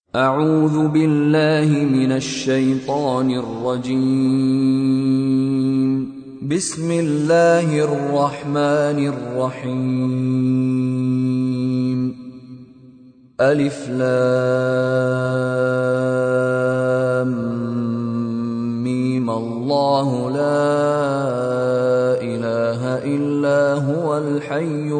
أعوذ بالله من الشيطان الرجيم. بسم الله الرحمن الرحيم. ألف لام ميم. الله لا إله إلا هو الحي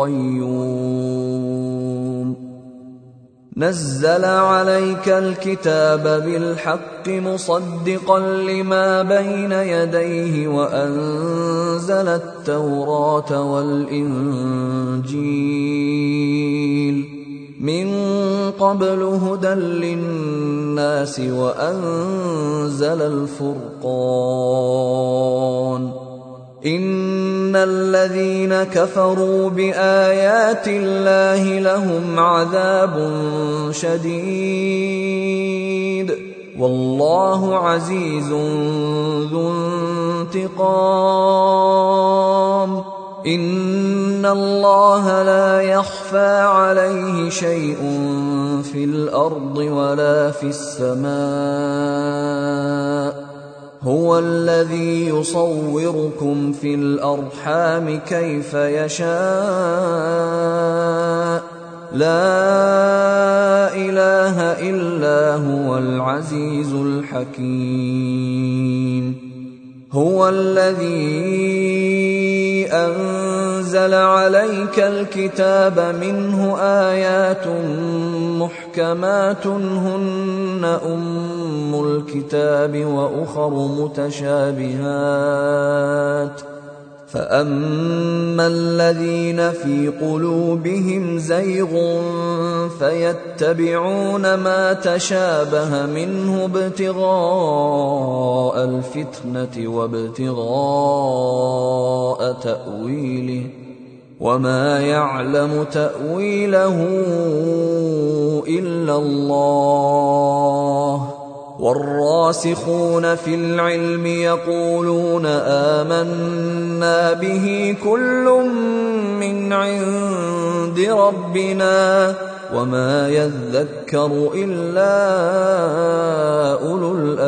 القيوم. نزل عليك الكتاب بالحق مصدقا لما بين يديه وأنزل التوراة والإنجيل من قبل هدى للناس وأنزل الفرقان. إن الذين كفروا بآيات الله لهم عذاب شديد والله عزيز ذو انتقام. إن الله لا يخفى عليه شيء في الأرض ولا في السماء. هو الذي يصوركم في الأرحام كيف يشاء. لا إله إلا هو العزيز الحكيم. هو الذي أنزل عليك الكتاب منه آيات محكمات هن أم الكتاب وأخر متشابهات. فأما الذين في قلوبهم زيغ فيتبعون ما تشابه منه ابتغاء الفتنة وابتغاء تأويله وما يعلم تأويله إلا الله. والراسخون في العلم يقولون آمنا به كل من عند ربنا وما يذكر إلا أولو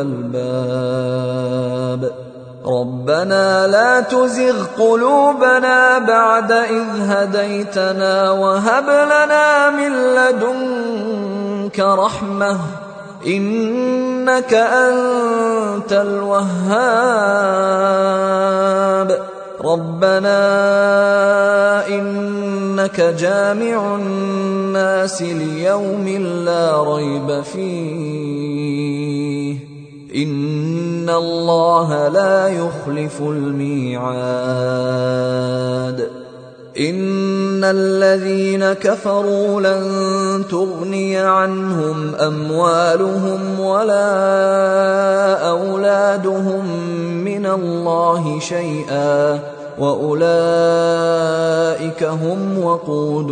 الألباب. ربنا لا تزغ قلوبنا بعد إذ هديتنا وهب لنا من لدنك رحمة إنك أنت الوهاب. ربنا إنك جامع الناس ليوم لا ريب فيه إن الله لا يخلف الميعاد. إن الذين كفروا لن تغني عنهم أموالهم ولا أولادهم من الله شيئا وأولئك هم وقود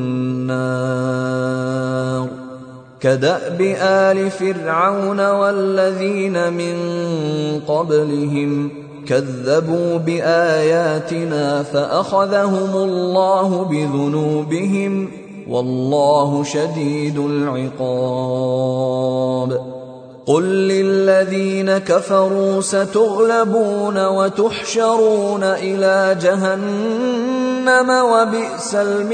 النار. كدأب آل فرعون والذين من قبلهم كذبوا بآياتنا فأخذهم الله بذنوبهم والله شديد العقاب. قل للذين كفروا ستغلبون وتحشرون إلى جهنم وبئس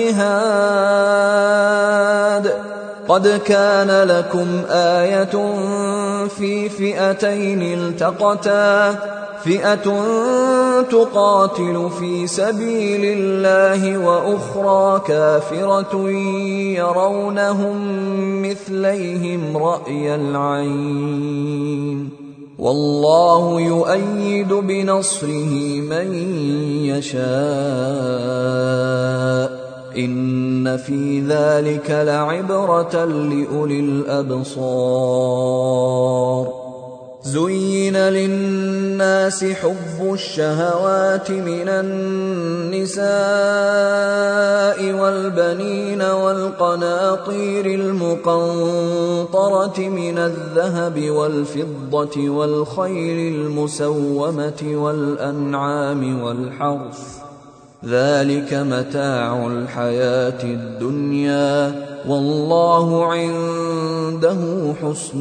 المهاد. قد كان لكم آية في فئتين التقتا فئة تقاتل في سبيل الله وأخرى كافرة يرونهم مثليهم رأي العين والله يؤيد بنصره من يشاء. إن في ذلك لعبرة لأولي الأبصار. زين للناس حب الشهوات من النساء والبنين والقناطير المقنطرة من الذهب والفضة والخيل المسومة والأنعام والحرث ذلك متاع الحياة الدنيا والله عنده حسن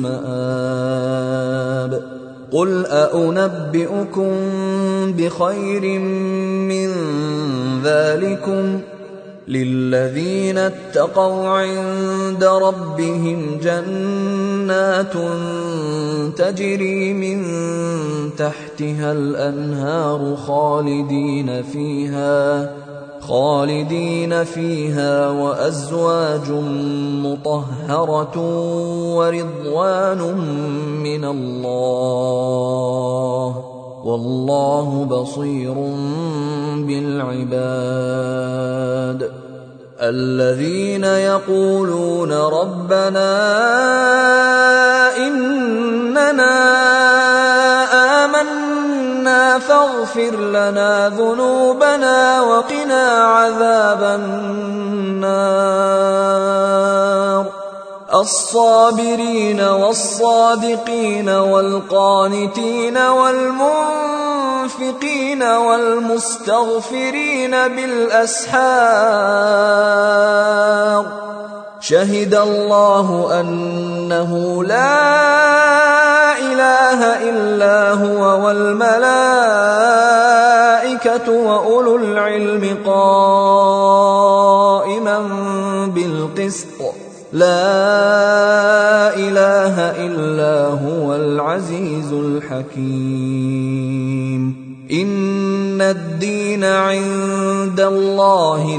المآب. قل أنبئكم بخير من ذلكم للذين اتقوا عند ربهم جنات تجري من تحتها الأنهار خالدين فيها وأزواج مطهرة ورضوان من الله والله بصير بالعباد. الذين يقولون ربنا إننا آمنا فاغفر لنا ذنوبنا وقنا عذاب النار. الصابرين والصادقين والقانتين والمنفقين والمستغفرين بالأسحار. شهد الله أنه لا إله إلا هو والملائكة وأولو العلم قائما بالقسط لا إله إلا هو العزيز الحكيم. إن الدين عند الله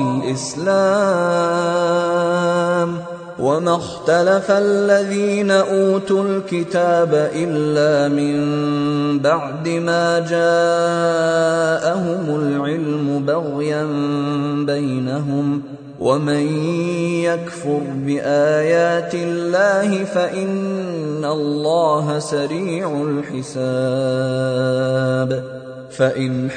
الإسلام وما اختلف الذين أوتوا الكتاب إلا من بعد ما جاءهم العلم بغيا بينهم ومن يكفر بآيات الله فإن الله سريع الحساب. فإن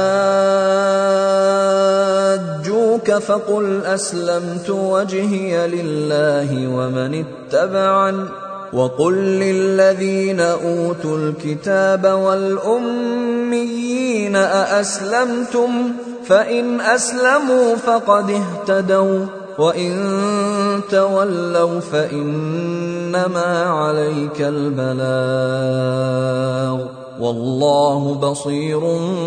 حاجوك فقل أسلمت وجهي لله ومن اتبعني وقل للذين أوتوا الكتاب والأميين أأسلمتم فإن أسلموا فقد اهتدوا وإن تولوا فإنما عليك البلاغ والله بصير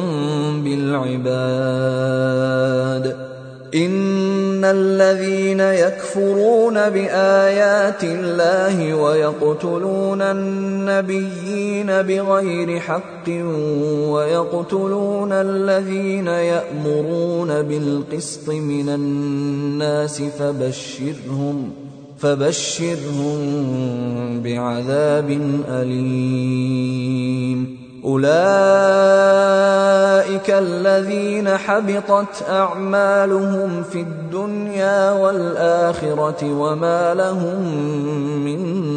بالعباد. إن الذين يكفرون بآيات الله ويقتلون النبيين بغير حق ويقتلون الذين يأمرون بالقسط من الناس فبشرهم بعذاب أليم. أولئك الذين حبطت أعمالهم في الدنيا والآخرة وما لهم من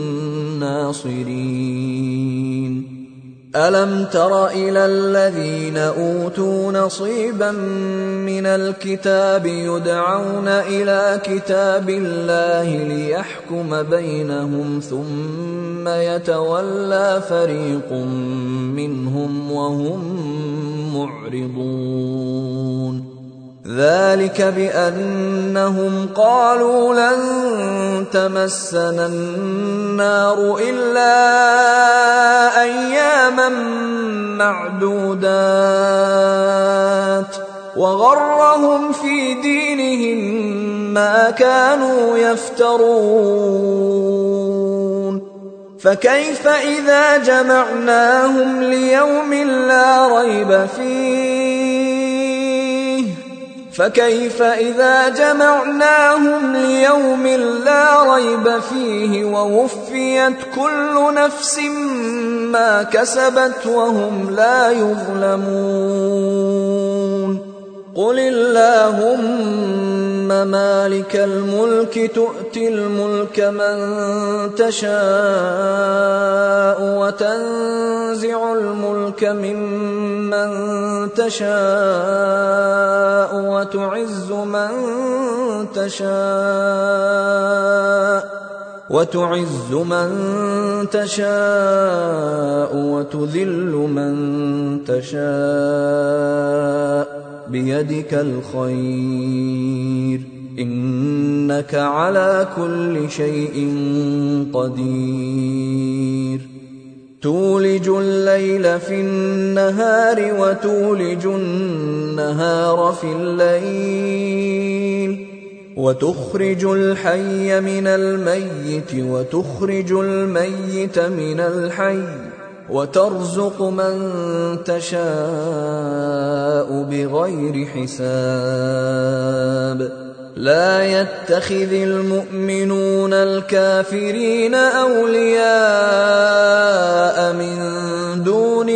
ناصرين. ألم تر إلى الذين أوتوا نصيبا من الكتاب يدعون إلى كتاب الله ليحكم بينهم ثم يتولى فريق منهم وهم معرضون. ذلك بأنهم قالوا لن تمسنا النار إلا أياما معدودات وغرهم في دينهم ما كانوا يفترون. فكيف إذا جمعناهم ليوم لا ريب فيه ووفيت كل نفس ما كسبت وهم لا يظلمون. قل اللهم مالك الملك تؤتي الملك من تشاء وتنزع الملك ممن تشاء وتعز من تشاء وتذل من تشاء بيدك الخير إنك على كل شيء قدير تولج الليل في النهار وتولج النهار في الليل وتخرج الحي من الميت وتخرج الميت من الحي وترزق من تشاء بغير حساب لا يتخذ المؤمنون الكافرين أولياء من دون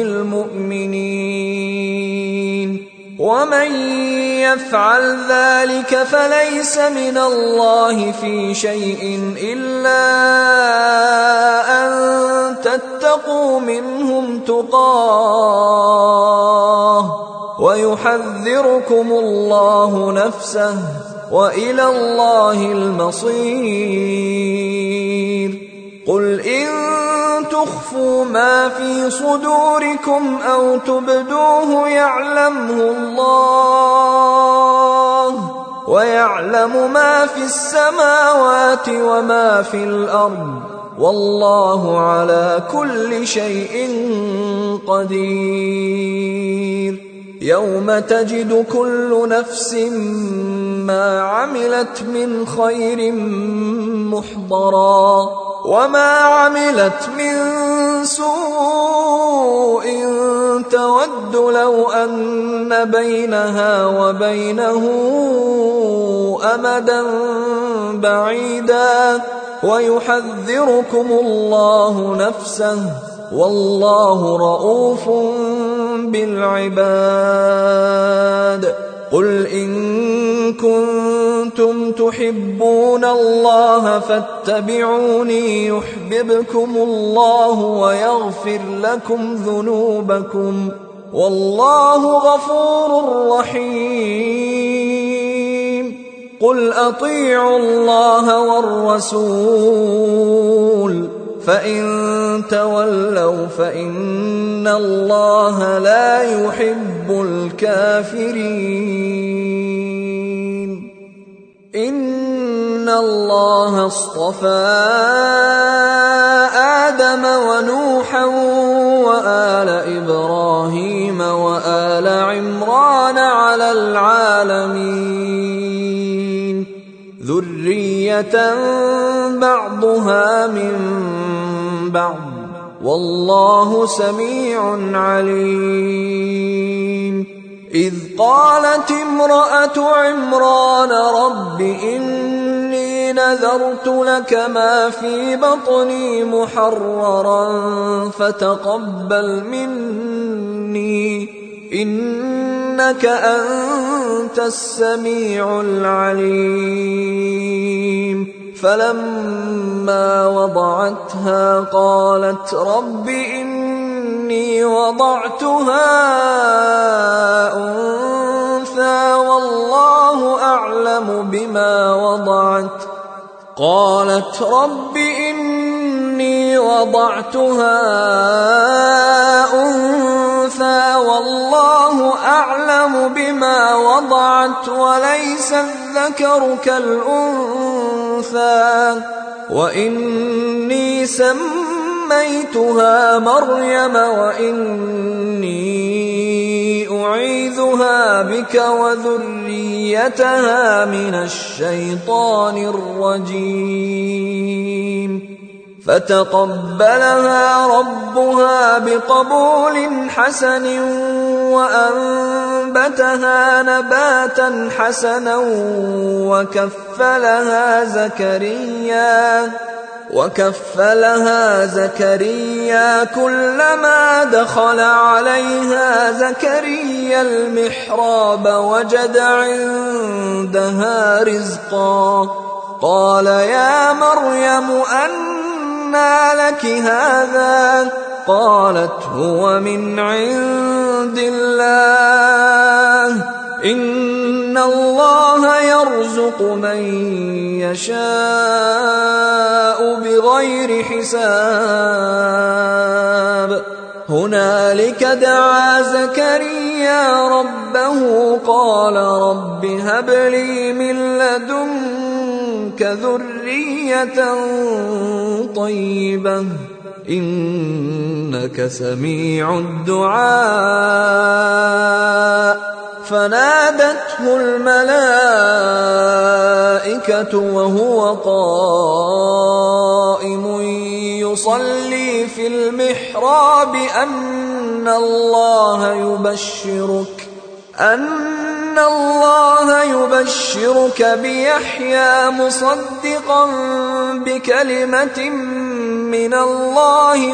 المؤمنين ومن يفعل ذلك فليس من الله في شيء إلا أن تتقوا منهم تقاه ويحذركم الله نفسه وإلى الله المصير قل إن تخفوا ما في صدوركم أو تبدوه يعلمه الله ويعلم ما في السماوات وما في الأرض والله على كل شيء قدير يوم تجد كل نفس ما عملت من خير محضرا وما عملت من سوء تود لو أن بينها وبينه أمدا بعيدا ويحذركم الله نفسه والله رءوف بالعباد قل إن كنتم تحبون الله فاتبعوني يحببكم الله ويغفر لكم ذنوبكم والله غفور رحيم قل أطيعوا الله والرسول فإن تولوا فإن الله لا يحب الكافرين إن الله اصطفى آدم ونوحا وآل إبراهيم وآل عمران على العالمين ذرية بعضها من بعض والله سميع عليم إذ قالت امرأة عمران رب إني نذرت لك ما في بطني محررا فتقبل مني إنك أنت السميع العليم فلما وضعتها قالت رب إني وضعتها أنثى والله أعلم بما وضعت قالت رب إني وضعتها أنثى والله أعلم بما وضعت وليس الذكر كالأنثى وإني سميتها مريم وإني أعيذها بك وذريتها من الشيطان الرجيم فتقبلها ربها بقبول حسن وأنبتها نباتا حسنا وكفلها زكريا كلما دخل عليها زكريا المحراب وجد عندها رزقا قال يا مريم أنى لك هذا قالت هو من عند الله إن الله يرزق من يشاء بغير حساب هنالك دعا زكريا ربه قال رب هب لي من لدنك ذرية طيبة إنك سميع الدعاء فنادته الملائكة وهو قائم يصلي في المحراب أن الله يبشرك بيحيى مصدقا بكلمة من الله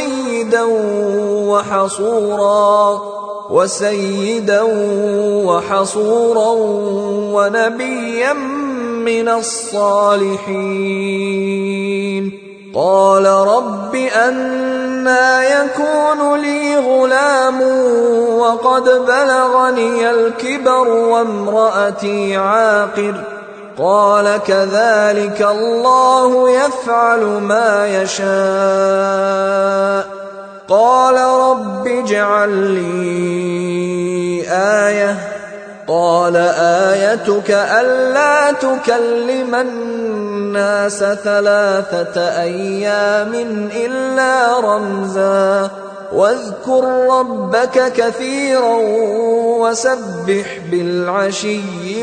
وسيدا وحصورا ونبيا من الصالحين قال رب أنى يكون لي غلام وقد بلغني الكبر وامرأتي عاقر قال كذلك الله يفعل ما يشاء قال رب اجعل لي آية قال آيتك ألا تكلم الناس 3 أيام إلا رمزا واذكر ربك كثيرا وسبح بالعشي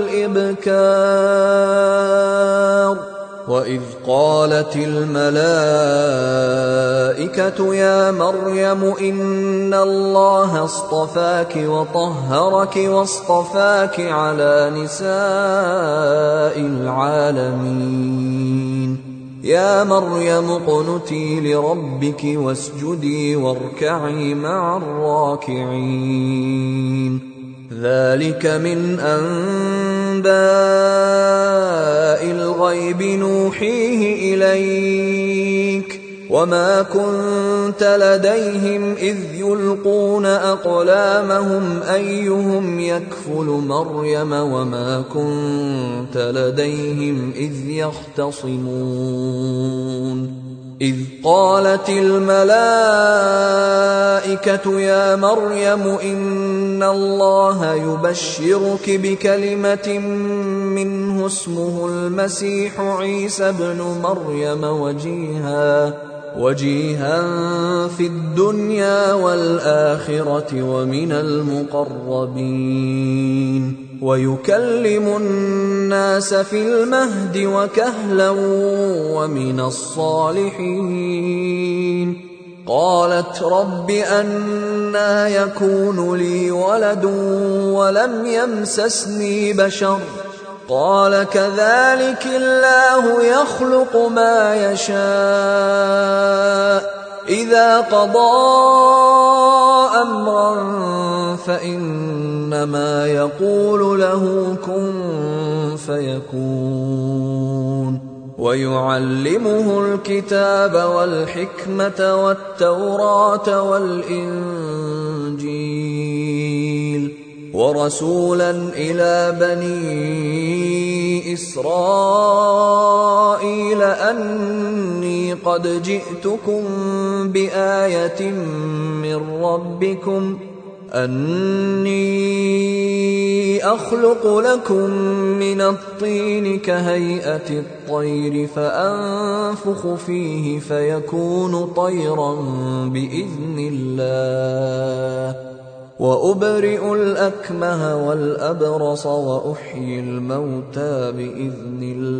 والإبكار وإذ قالت الملائكة يا مريم إن الله اصطفاك وطهرك واصطفاك على نساء العالمين يا مريم اقنتي لربك واسجدي واركعي مع الراكعين ذلك من أنباء الغيب نوحيه إليك وما كنت لديهم إذ يلقون أقلامهم أيهم يكفل مريم وما كنت لديهم إذ يختصمون إذ قالت الملائكة يا مريم إن الله يبشرك بكلمة منه اسمه المسيح عيسى بن مريم وجيها في الدنيا والآخرة ومن المقربين ويكلم الناس في المهد وكهلا ومن الصالحين قالت رب أنى يكون لي ولد ولم يمسسني بشر قال كذلك الله يخلق ما يشاء إذا قضى أمرا فإنما يقول له كن فيكون ويعلمه الكتاب والحكمة والتوراة والإنجيل ورسولا إلى بني إسرائيل أني قد جئتكم بآية من ربكم أني أخلق لكم من الطين كهيئة الطير فأنفخ فيه فيكون طيرا بإذن الله وأبرئ الأكمه والأبرص وأحيي الموتى بإذن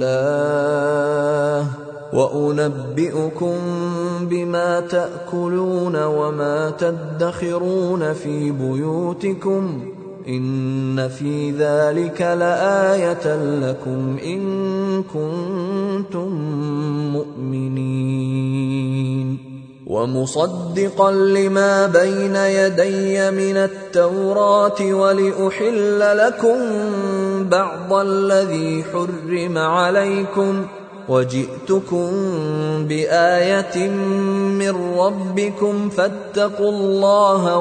الله وأنبئكم بما تأكلون وما تدخرون في بيوتكم إن في ذلك لآية لكم إن كنتم مؤمنين ومصدقا لما بين يدي من التوراة ولأحل لكم بعض الذي حرم عليكم وجئتكم بآية من ربكم فاتقوا الله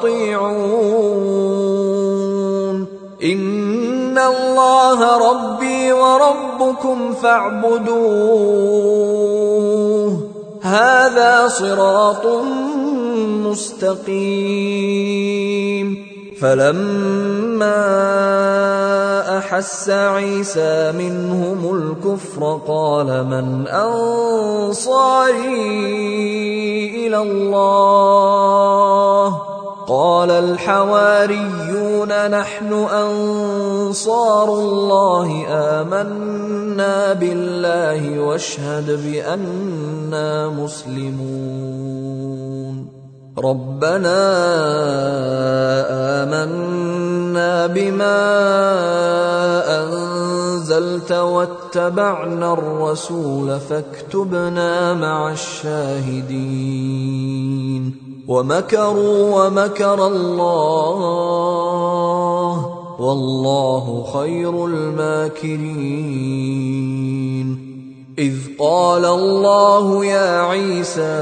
وأطيعون إن الله ربي وربكم فاعبدوه هذا صراط مستقيم فلما أحس عيسى منهم الكفر قال من أنصاري إلى الله قال الحواريون نحن أنصار الله آمنا بالله واشهد بأننا مسلمون ربنا آمنا بما أنزلت واتبعنا الرسول فاكتبنا مع الشاهدين ومكروا ومكر الله والله خير الماكرين إذ قال الله يا عيسى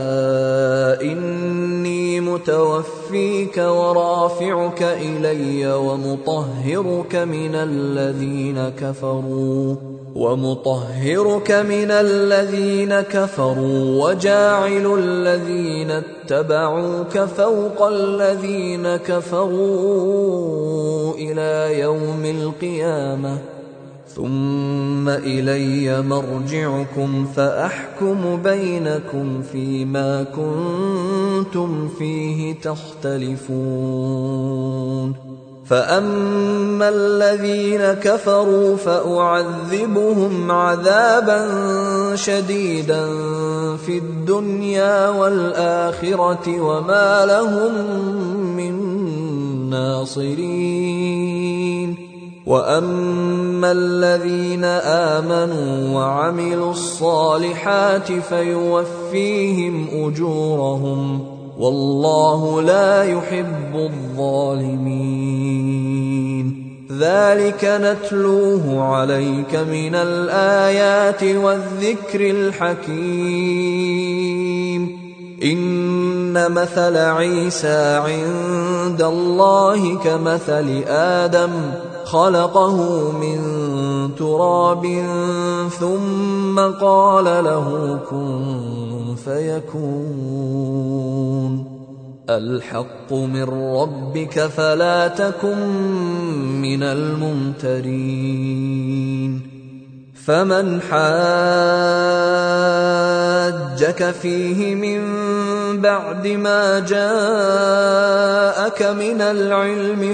إني متوفيك ورافعك إلي ومطهرك من الذين كفروا وجاعل الذين اتبعوك فوق الذين كفروا إلى يوم القيامة ثم إلي مرجعكم فأحكم بينكم فيما كنتم فيه تختلفون فأما الذين كفروا فأعذبهم عذابا شديدا في الدنيا والآخرة وما لهم من ناصرين وأما الذين آمنوا وعملوا الصالحات فيوفيهم أجورهم والله لا يحب الظالمين ذلك نتلوه عليك من الآيات والذكر الحكيم إن مثل عيسى عند الله كمثل آدم خلقه من تراب ثم قال له كن فيكون الحق من ربك فلا تكن من الممترين فمن حاجك فيه من بعد ما جاءك من العلم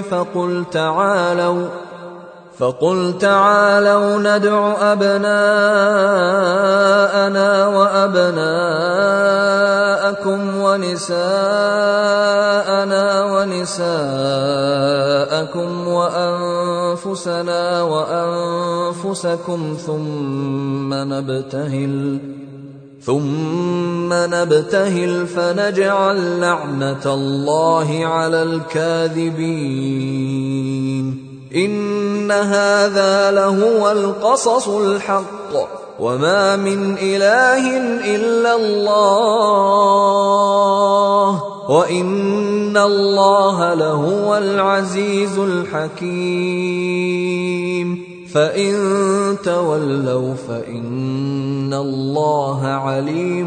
فقل تعالوا ندع أبناءنا وأبناءكم ونساءنا ونساءكم وأنفسنا وأنفسكم ثم نبتهل فنجعل لعنة الله على الكاذبين إن هذا لهو القصص الحق وما من إله إلا الله وإن الله لهو العزيز الحكيم فإن تولوا فإن الله عليم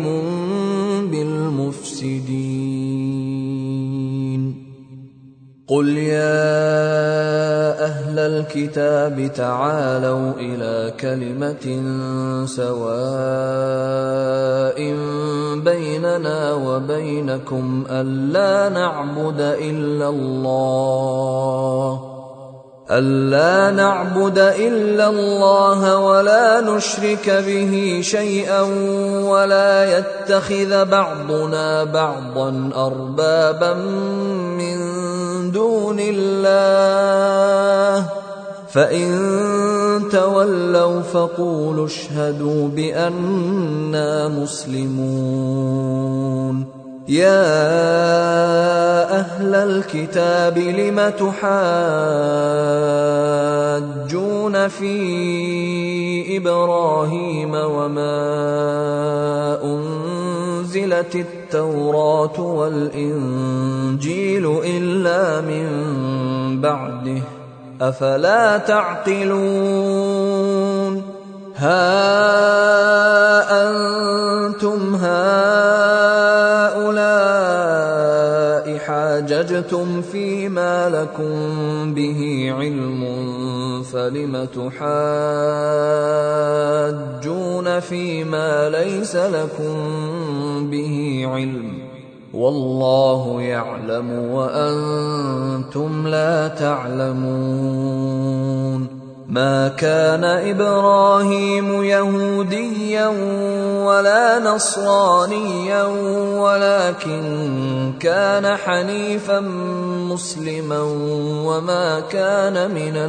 بالمفسدين قل يا أهل الكتاب تعالوا إلى كلمة سواء بيننا وبينكم ألا نعبد إلا الله ولا نشرك به شيئا ولا يتخذ بعضنا بعضا أربابا من دون الله فإن تولوا فقولوا اشهدوا بأننا مسلمون يا أهل الكتاب لم تحاجون في إبراهيم وما أنزلت التوراة والإنجيل إلا من بعده أفلا تعقلون ها أنتم هؤلاء حاججتم فيما لكم به علم فلم تحاجون فيما ليس لكم به علم والله يعلم وأنتم لا تعلمون. ما كان إبراهيم يهوديا ولا نصرانيا ولكن كان حنيفا مسلما وما كان من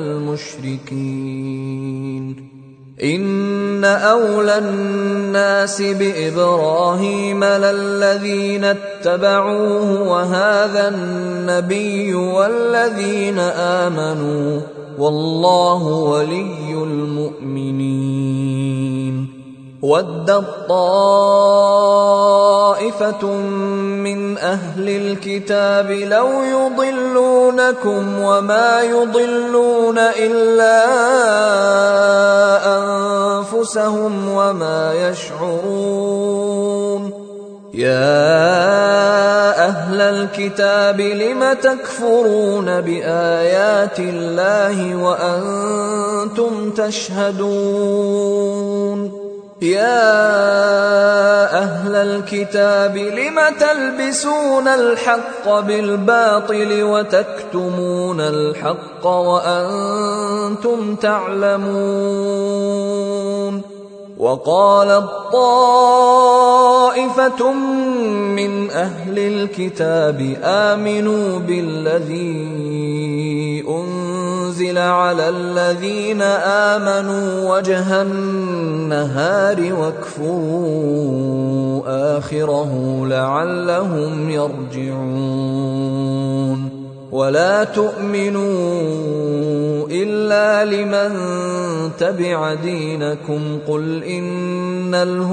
المشركين. إن أولى الناس بإبراهيم للذين اتبعوه وهذا النبي والذين آمنوا والله ولي المؤمنين. ودت طائفة من أهل الكتاب لو يضلونكم وما يضلون إلا أنفسهم وما يشعرون. يا أهل الكتاب لم تكفرون بآيات الله وأنتم تشهدون. يا أهل الكتاب لم تلبسون الحق بالباطل وتكتمون الحق وأنتم تعلمون. وقالت طائفة من أهل الكتاب آمنوا بالذي أنزل على الذين آمنوا وجه النهار واكفروا آخره لعلهم يرجعون. ولا تؤمنوا إلا لمن تبع دينكم قل إن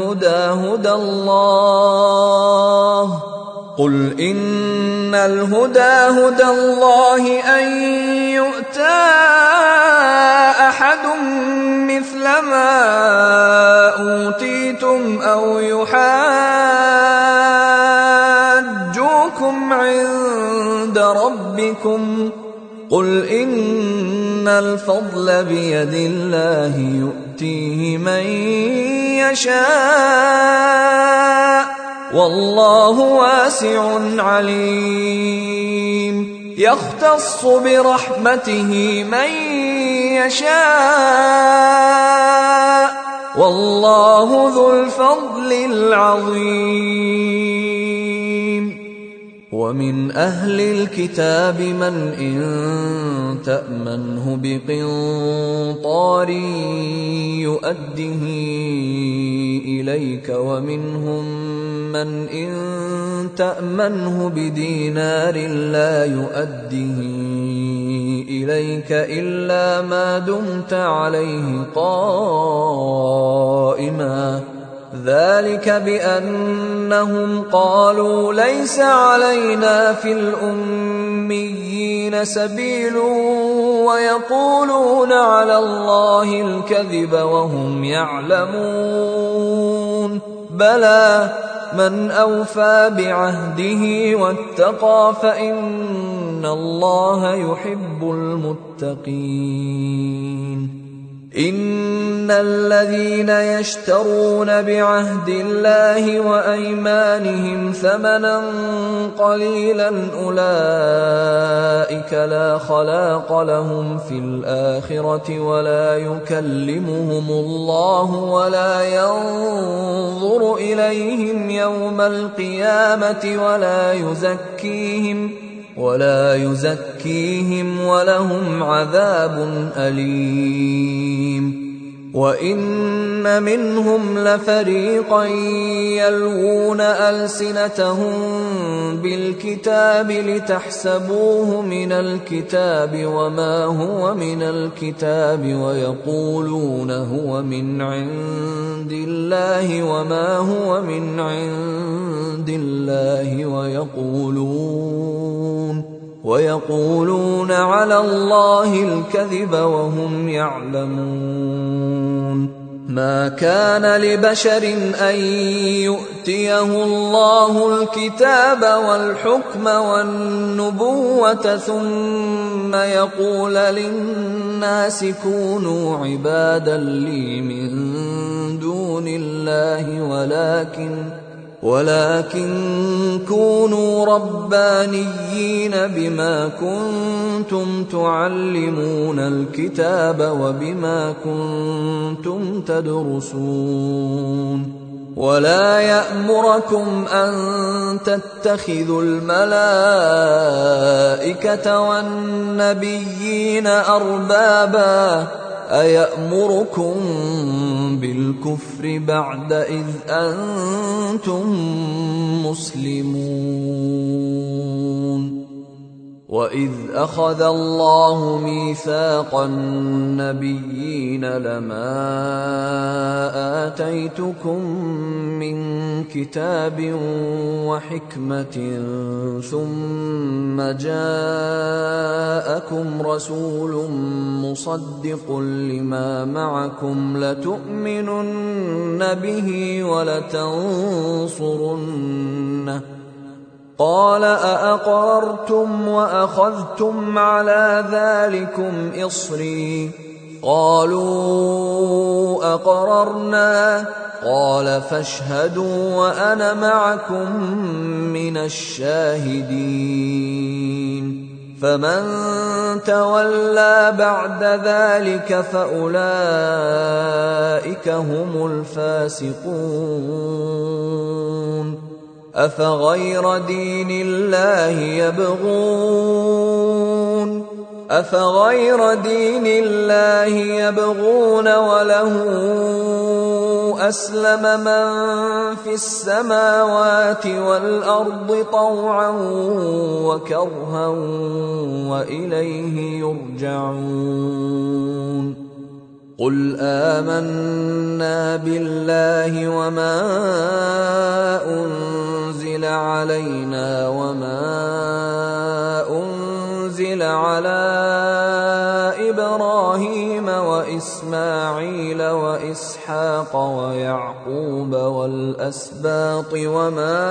الهدى هدى الله أن يؤتى أحد مثل ما أوتيتم أو يحاجوكم عند ربكم قل إن الفضل بيد الله يؤتيه من يشاء والله واسع عليم. يختص برحمته من يشاء والله ذو الفضل العظيم. ومن أهل الكتاب من إن تأمنه بقنطار يؤده إليك ومنهم من إن تأمنه بدينار لا يؤده إليك إلا ما دمت عليه قائما ذلك بأنهم قالوا ليس علينا في الأميين سبيل ويقولون على الله الكذب وهم يعلمون. بلى من أوفى بعهده واتقى فإن الله يحب المتقين. إن الذين يشترون بعهد الله وأيمانهم ثمنا قليلا أولئك لا خلاق لهم في الآخرة ولا يكلمهم الله ولا ينظر إليهم يوم القيامة ولا يزكيهم ولهم عذاب أليم. وإن منهم لفريقا يلوون ألسنتهم بالكتاب لتحسبوه من الكتاب وما هو من الكتاب ويقولون هو من عند الله وما هو من عند الله ويقولون على الله الكذب وهم يعلمون. ما كان لبشر أن يؤتيه الله الكتاب والحكم والنبوة ثم يقول للناس كونوا عبادا لي من دون الله ولكن كونوا ربانيين بما كنتم تعلمون الكتاب وبما كنتم تدرسون ولا يأمركم أن تتخذوا الملائكة والنبيين أربابا أيأمركم بالكفر بعد إذ أنتم مسلمون وإذ أخذ الله ميثاق النبيين لما آتيتكم من كتاب وحكمة ثم جاءكم رسول مصدق لما معكم لتؤمنن به ولتنصرنه قال أأقررتم وأخذتم على ذلكم إصري قالوا أقررنا قال فاشهدوا وأنا معكم من الشاهدين فمن تولى بعد ذلك فأولئك هم الفاسقون أفغير دين الله يبغون وله أسلم من في السماوات والأرض طوعا وكرها وإليه يرجعون قل آمنا بالله وما أنزل علينا وما أنزل على إبراهيم وإسماعيل وإسحاق ويعقوب والأسباط وما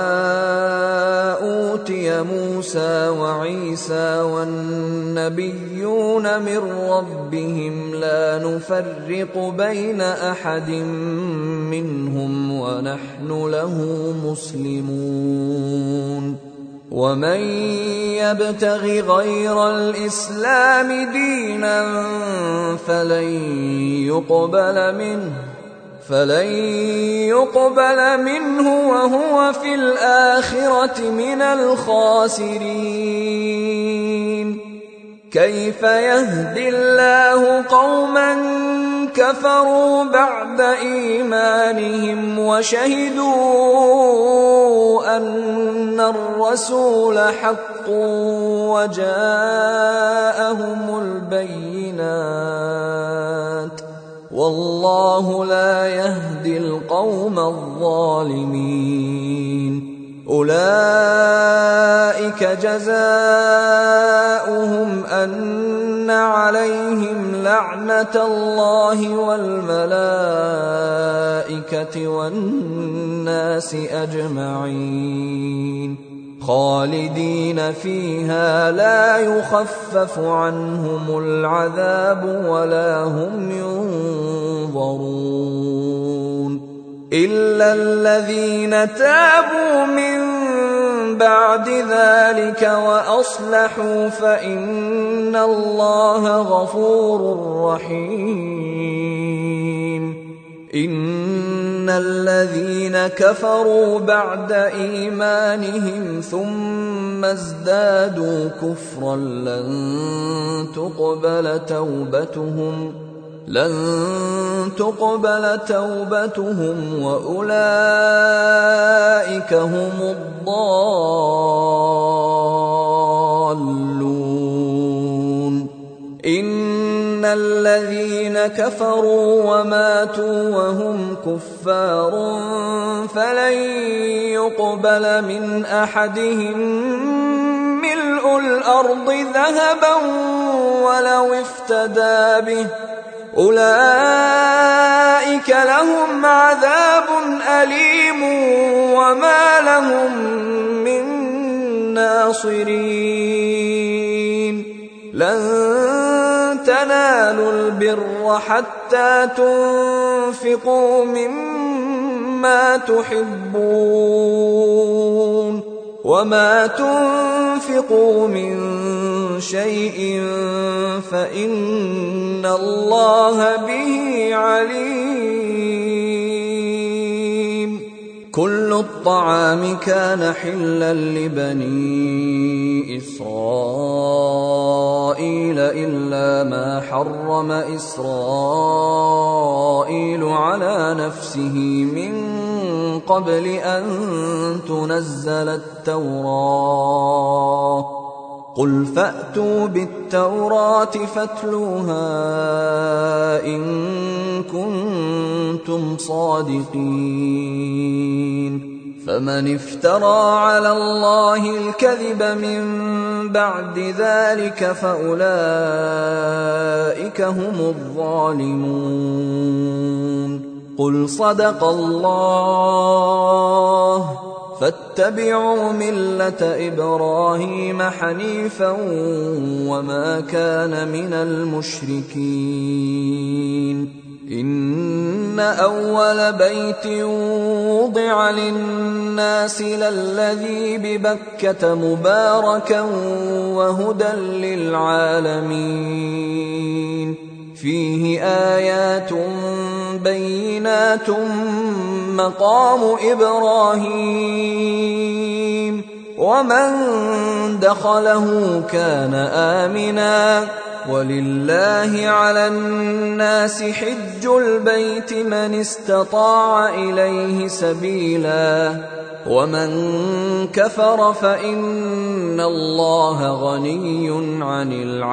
أوتي موسى وعيسى والنبيون من ربهم لا نفرق بين أحد منهم ونحن له مسلمون ومن يبتغ غير الإسلام دينا فلن يقبل منه وهو في الآخرة من الخاسرين كيف يهدي الله قوما كفروا بعد إيمانهم وشهدوا أن الرسول حق وجاءهم البينات والله لا يهدي القوم الظالمين أولئك جزاؤهم أن عليهم لعنة الله والملائكة والناس أجمعين خالدين فيها لا يخفف عنهم العذاب ولا هم ينظرون إلا الذين تابوا من بعد ذلك وأصلحوا فإن الله غفور رحيم إن الذين كفروا بعد إيمانهم ثم ازدادوا كفرا لن تقبل توبتهم وأولئك هم الضالون إن الذين كفروا وماتوا وهم كفار فلن يقبل من أحدهم ملء الأرض ذهبا ولو افتدى به أولئك لهم عذاب أليم وما لهم من ناصرين لن تنالوا البر حتى تنفقوا مما تحبون وما تنفقوا من شيء فإن الله به عليم كل الطعام كان حلا لبني إسرائيل إلا ما حرم إسرائيل على نفسه من قبل أن تنزل التوراة قل فأتوا بالتوراة فاتلوها إن كنتم صادقين فمن افترى على الله الكذب من بعد ذلك فأولئك هم الظالمون قل صدق الله فاتبعوا ملة إبراهيم حنيفا وما كان من المشركين إن أول بيت وضع للناس للذي ببكة مباركا وهدى للعالمين فيه آيات بينات مقام إبراهيم ومن دخله كان آمنا ولله على الناس حج البيت من استطاع إليه سبيلا ومن كفر فإن الله غني عن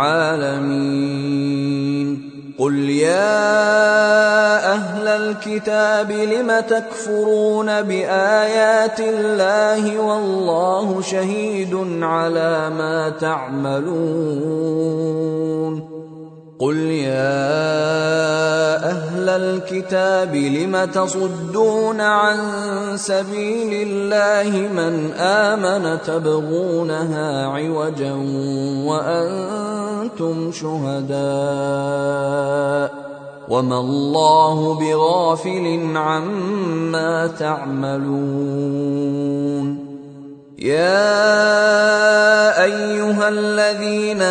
العالمين قل يا أهل الكتاب لم تكفرون بآيات الله والله شهيد على ما تعملون قل يا أهل الكتاب لم تصدون عن سبيل الله من آمن تبغونها عوجا وأنتم شهداء وما الله بغافل عما تعملون يا أيها الذين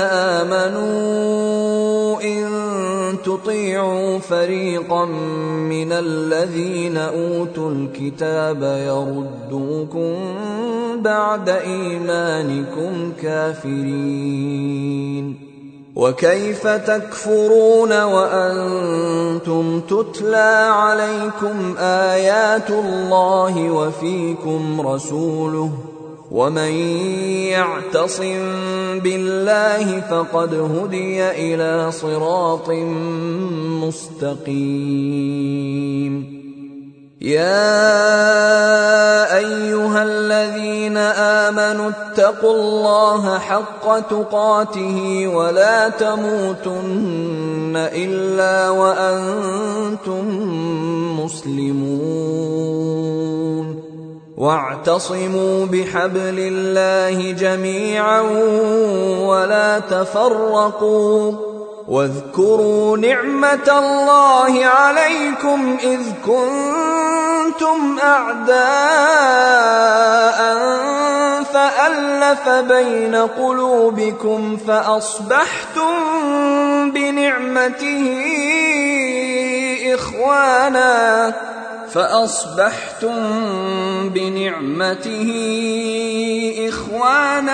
آمنوا إن تطيعوا فريقا من الذين أوتوا الكتاب يردوكم بعد إيمانكم كافرين وكيف تكفرون وأنتم تتلى عليكم آيات الله وفيكم رسوله ومن يعتصم بالله فقد هدي إلى صراط مستقيم يا أيها الذين آمنوا اتقوا الله حق تقاته ولا تموتن إلا وأنتم مسلمون واعتصموا بحبل الله جميعا ولا تفرقوا واذكروا نعمة الله عليكم إذ كنتم أعداء فألف بين قلوبكم فأصبحتم بنعمته إخوانا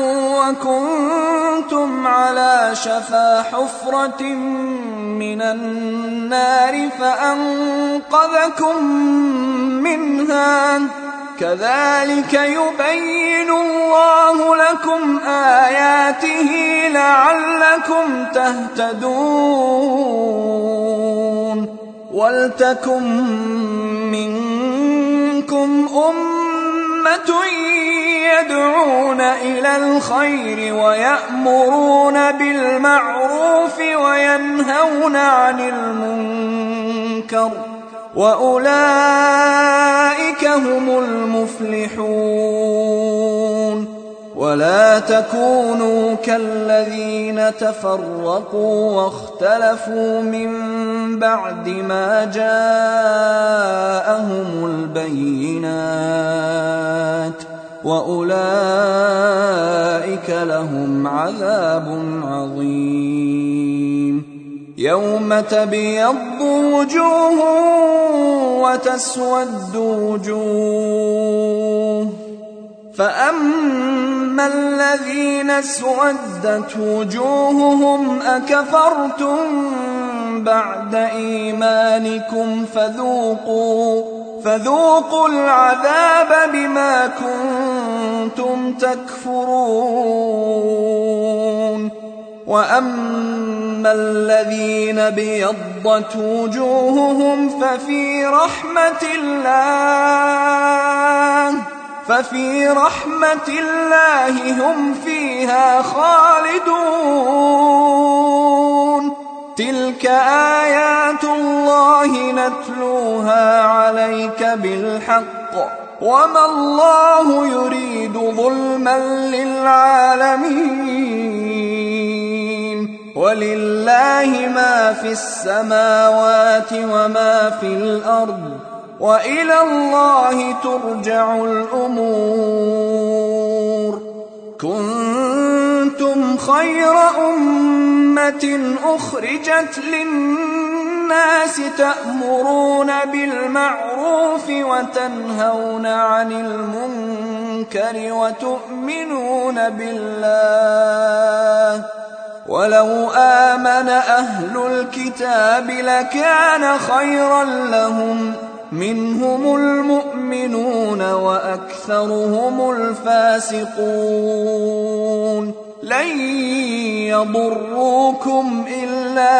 وكنتم على شفا حفرة من النار فأنقذكم منها كذلك يبين الله لكم آياته لعلكم تهتدون ولتكن منكم أمة يدعون إلى الخير ويأمرون بالمعروف وينهون عن المنكر وأولئك هم المفلحون. ولا تكونوا كالذين تفرقوا واختلفوا من بعد ما جاءهم البينات وأولئك لهم عذاب عظيم. يوم تبيض وجوه وتسود وجوه، فأما الذين اسودت وجوههم أكفرتم بعد إيمانكم فذوقوا العذاب بما كنتم تكفرون. وأما الذين بيضت وجوههم ففي رحمة الله هم فيها خالدون. تلك آيات الله نتلوها عليك بالحق وما الله يريد ظلما للعالمين. ولله ما في السماوات وما في الأرض وإلى الله ترجع الأمور. كنتم خير أمة أخرجت للناس تأمرون بالمعروف وتنهون عن المنكر وتؤمنون بالله. ولو آمن أهل الكتاب لكان خيرا لهم، منهم المؤمنون وأكثرهم الفاسقون. لن يضروكم إلا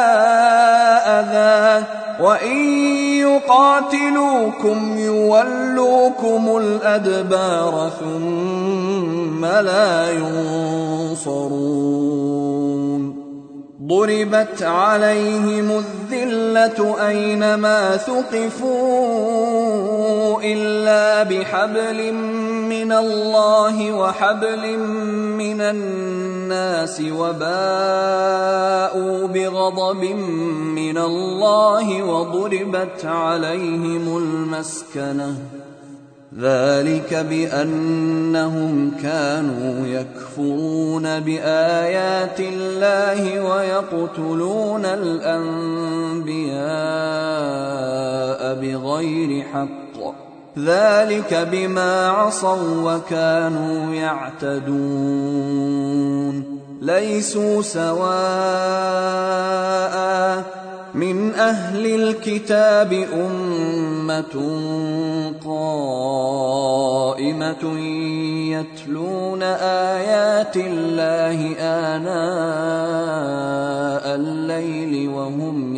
أذى، وإن يقاتلوكم يولوكم الأدبار ثم لا ينصرون. ضربت عليهم الذلة أينما ثقفوا إلا بحبل من الله وحبل من الناس وباءوا بغضب من الله وضربت عليهم المسكنة. ذلك بأنهم كانوا يكفرون بآيات الله ويقتلون الأنبياء بغير حق. ذلك بما عصوا وكانوا يعتدون. ليسوا سواء من أهل الكتاب أمة قائمة يتلون آيات الله آناء الليل وهم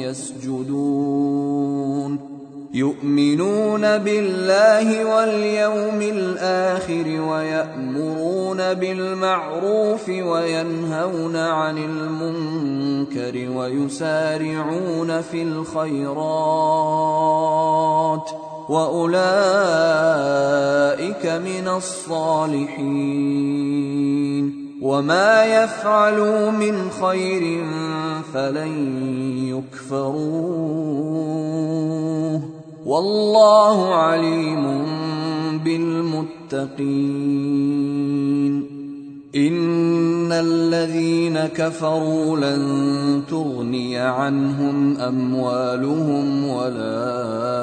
يسجدون. يؤمنون بالله واليوم الآخر ويأمرون بالمعروف وينهون عن المنكر ويسارعون في الخيرات وأولئك من الصالحين. وما يفعلوا من خير فلن يكفروه والله عليم بالمتقين. إن الذين كفروا لن تغني عنهم أموالهم ولا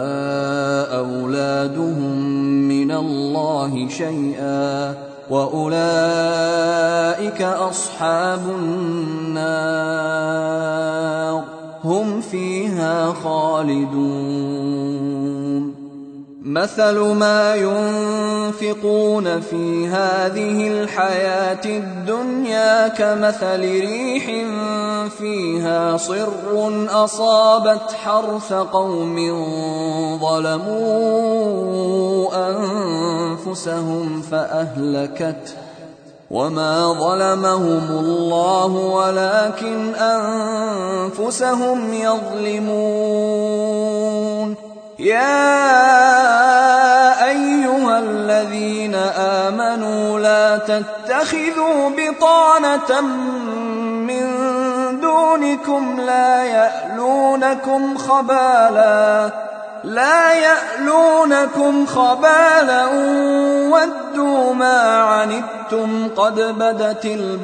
أولادهم من الله شيئا وأولئك أصحاب النار هم فيها خالدون. مثل ما ينفقون في هذه الحياة الدنيا كمثل ريح فيها صر أصابت حرث قوم ظلموا أنفسهم فأهلكته وما ظلمهم الله ولكن أنفسهم يظلمون يا أيها الذين آمنوا لا تتخذوا بطانة من دونكم لا يألونكم خبالا ودوا ما عنتم قد بدت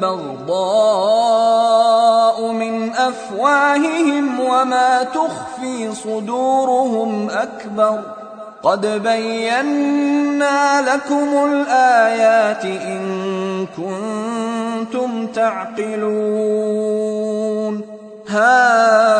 البغضاء من أفواههم وما تخفي صدورهم أكبر قد بينا لكم الآيات إن كنتم تعقلون ها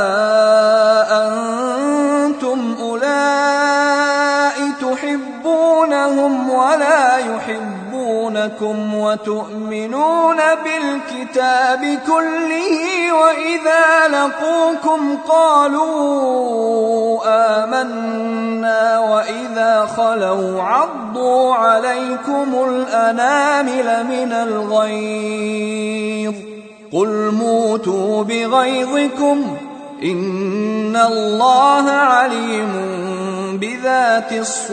أنتم أولئك تحبونهم ولا يحبونكم وتؤمنون بالكتاب كله وإذا لقوكم قالوا آمنا وإذا خلوا عضوا عليكم الأنامل من الغيظ قل موتوا بغيظكم إن الله عليم بذات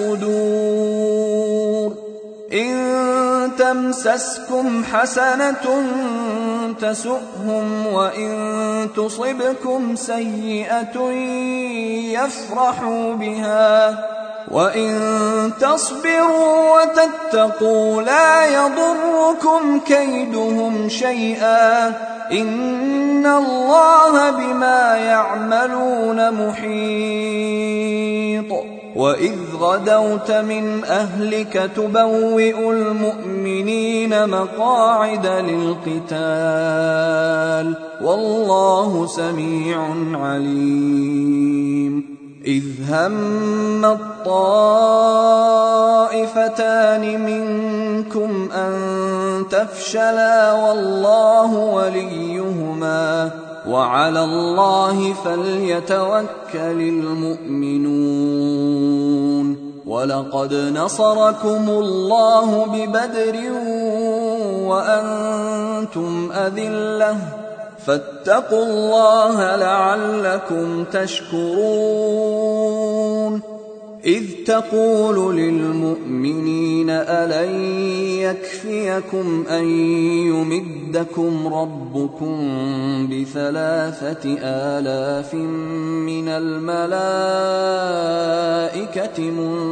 الصدور إن تمسسكم حسنة تسؤهم وإن تصبكم سيئة يفرحوا بها وإن تصبروا وتتقوا لا يضركم كيدهم شيئا إن الله بما يعملون محيط وإذ غدوت من أهلك تبوئ المؤمنين مقاعد للقتال والله سميع عليم إذ هم الطائفتان منكم أن تفشلا والله وليهما وعلى الله فليتوكل المؤمنون ولقد نصركم الله ببدر وأنتم أذلة فاتقوا الله لعلكم تشكرون إذ تقول للمؤمنين ألن يكفيكم أن يمدكم ربكم ب3,000 من الملائكة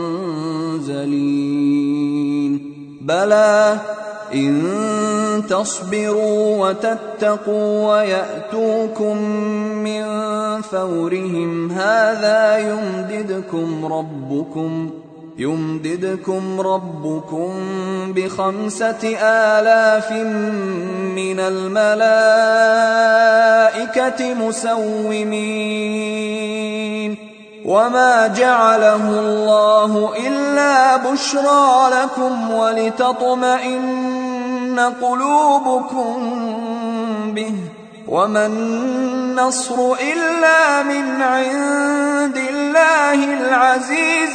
منزلين بلى إن تصبروا وتتقوا ويأتوكم من فورهم هذا يمددكم ربكم ب5,000 من الملائكة مسومين وما جعله الله إلا بشرى لكم ولتطمئن قلوبكم به وما النصر إلا من عند الله العزيز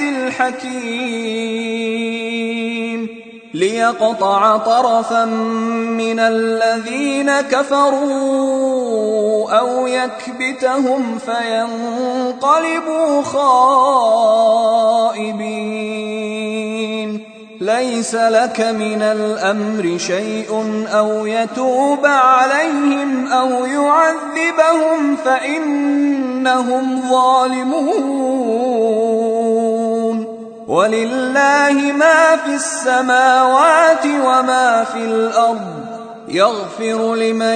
الحكيم ليقطع طرفا من الذين كفروا أو يكبتهم فينقلبوا خائبين ليس لك من الأمر شيء أو يتوب عليهم أو يعذبهم فإنهم ظالمون ولله ما في السماوات وما في الأرض يغفر لمن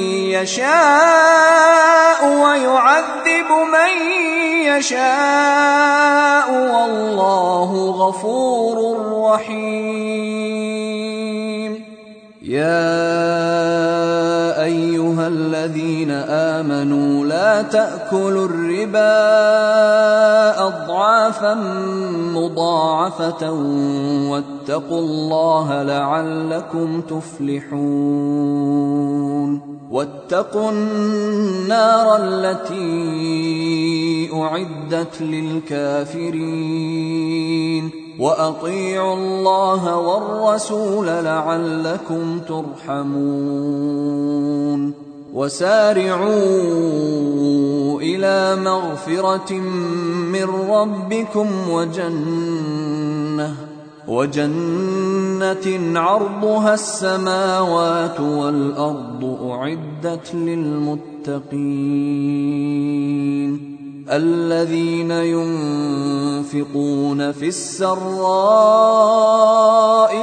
يشاء ويعذب من يشاء والله غفور رحيم يا أيها الذين آمنوا لا تأكلوا الربا أضعافا مضاعفة واتقوا الله لعلكم تفلحون واتقوا النار التي أعدت للكافرين وأطيعوا الله والرسول لعلكم ترحمون وسارعوا إلى مغفرة من ربكم وجنة عرضها السماوات والأرض أعدت للمتقين الذين ينفقون في السراء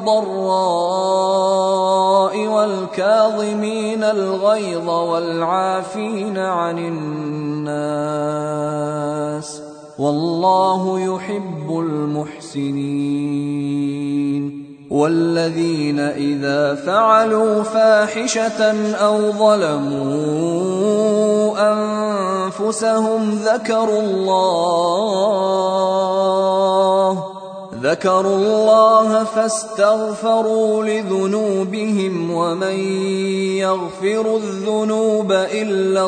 والضراء والكاظمين الغيظ والعافين عن الناس والله يحب المحسنين والذين إذا فعلوا فاحشة أو ظلموا أنفسهم ذكروا الله فاستغفروا لذنوبهم ومن يغفر الذنوب إلا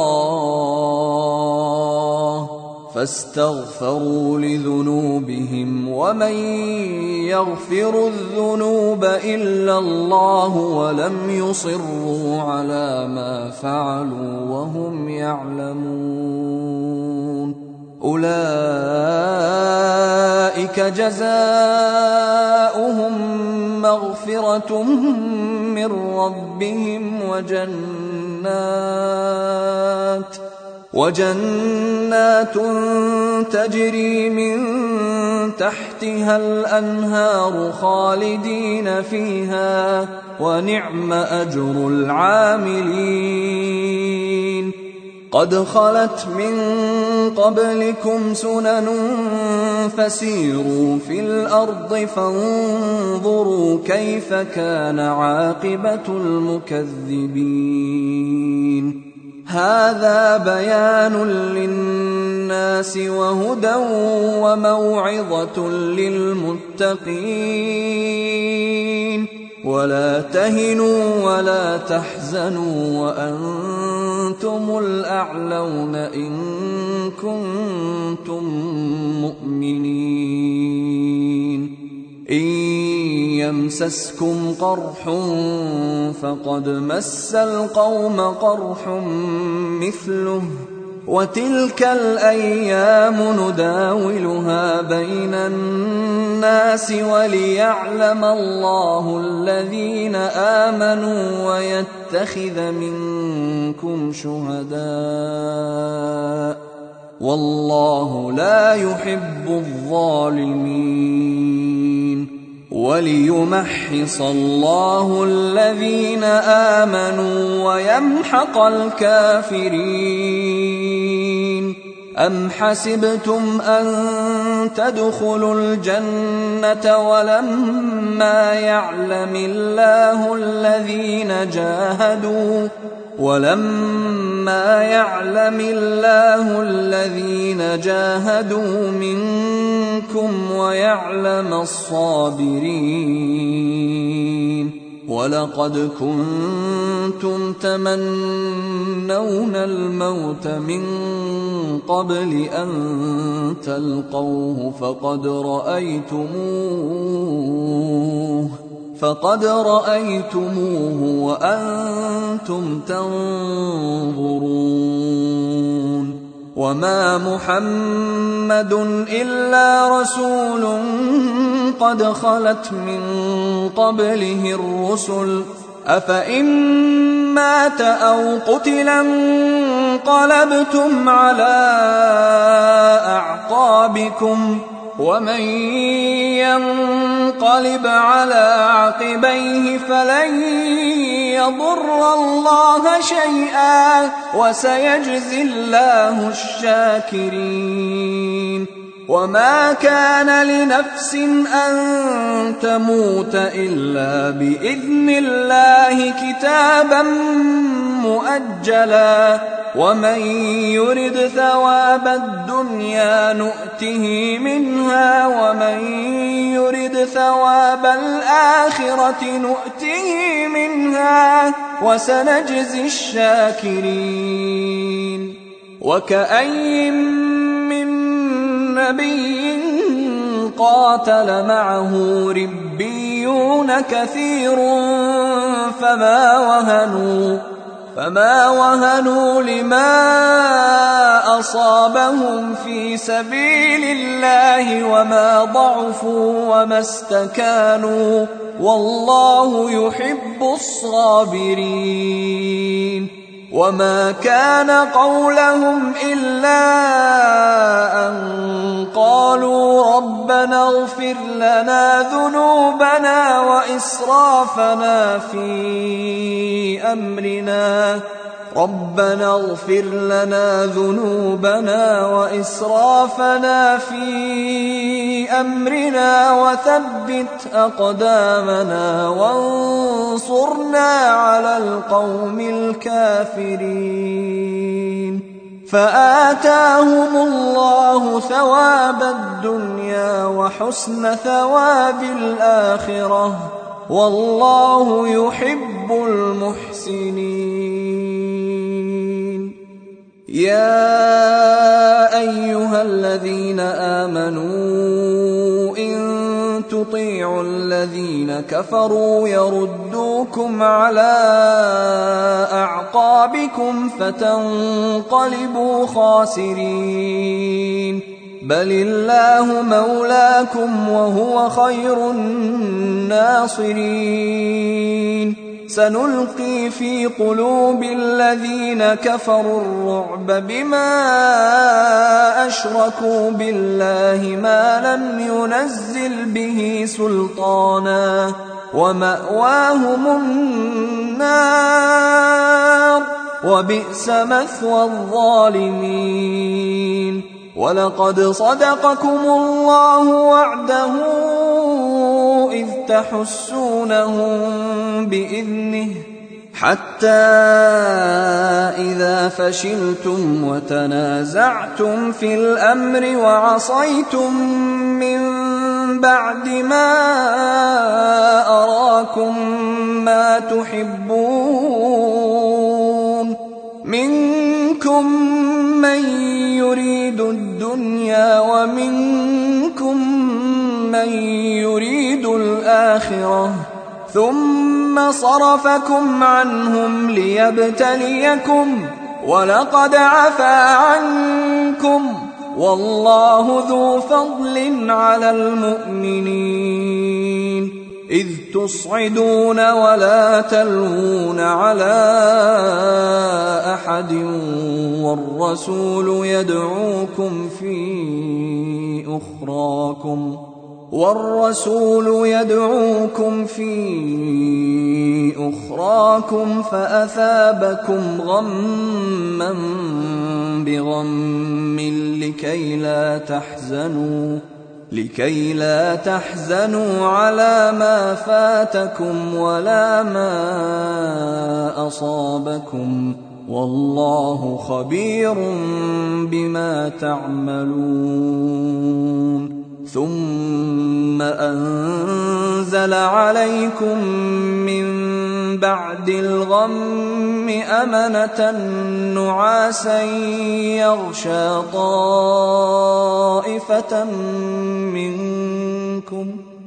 الله ولم يصروا على ما فعلوا وهم يعلمون أولئك جزاؤهم مغفرة من ربهم وجنات تجري من تحتها الأنهار خالدين فيها ونعم أجر العاملين قد خلت من قبلكم سنن فسيروا في الأرض فانظروا كيف كان عاقبة المكذبين هذا بيان للناس وهدى وموعظة للمتقين ولا تهنوا ولا تحزنوا وأنتم الأعلون إن كنتم مؤمنين إن يمسسكم قرح فقد مس القوم قرح مثله وتلك الأيام نداولها بين الناس وليعلم الله الذين آمنوا ويتخذ منكم شهداء والله لا يحب الظالمين وليمحص الله الذين آمنوا ويمحق الكافرين أم حسبتم أن تدخلوا الجنة ولما يعلم الله الذين جاهدوا منكم ويعلم الصابرين ولقد كنتم تمنون الموت من قبل أن تلقوه فقد رأيتموه وأنتم تنظرون وما محمد إلا رسول قد خلت من قبله الرسل أفإن مات أو قتلا انقلبتم على أعقابكم ومن ينقلب على عقبيه فلن يضر الله شيئا وسيجزي الله الشاكرين وما كان لنفس أن تموت إلا بإذن الله كتابا مؤجلا ومن يرد ثواب الدنيا نؤته منها ومن يرد ثواب الآخرة نؤته منها وسنجزي الشاكرين وكأين من نبي قاتل معه ربيون كثير فما وهنوا لما أصابهم في سبيل الله وما ضعفوا وما استكانوا والله يحب الصابرين. وما كان قولهم إلا أن قالوا ربنا اغفر لنا ذنوبنا وإسرافنا في أمرنا وثبت أقدامنا وانصرنا على القوم الكافرين. فآتاهم الله ثواب الدنيا وحسن ثواب الآخرة والله يحب المحسنين. يا أيها الذين آمنوا إن تطيعوا الذين كفروا يردوكم على أعقابكم فتنقلبوا خاسرين. بل الله مولاكم وهو خير الناصرين. سنلقي في قلوب الذين كفروا الرعب بما أشركوا بالله ما لم ينزل به سلطانا ومأواهم النار وبئس مثوى الظالمين. ولقد صدقكم الله وعده إذ تحسونهم بإذنه حتى إذا فشلتم وتنازعتم في الأمر وعصيتم من بعد ما أراكم ما تحبون منكم من يريد الدنيا ومنكم من يريد الآخرة ثم صرفكم عنهم ليبتليكم ولقد عفا عنكم والله ذو فضل على المؤمنين. إذ تصعدون ولا تلوون على أحد والرسول يدعوكم في أخراكم فأثابكم غما بغم لكي لا تحزنوا على ما فاتكم ولا ما أصابكم والله خبير بما تعملون. ثم أنزل عليكم من بعد الغم أمنة نعاسا يغشى طائفة منكم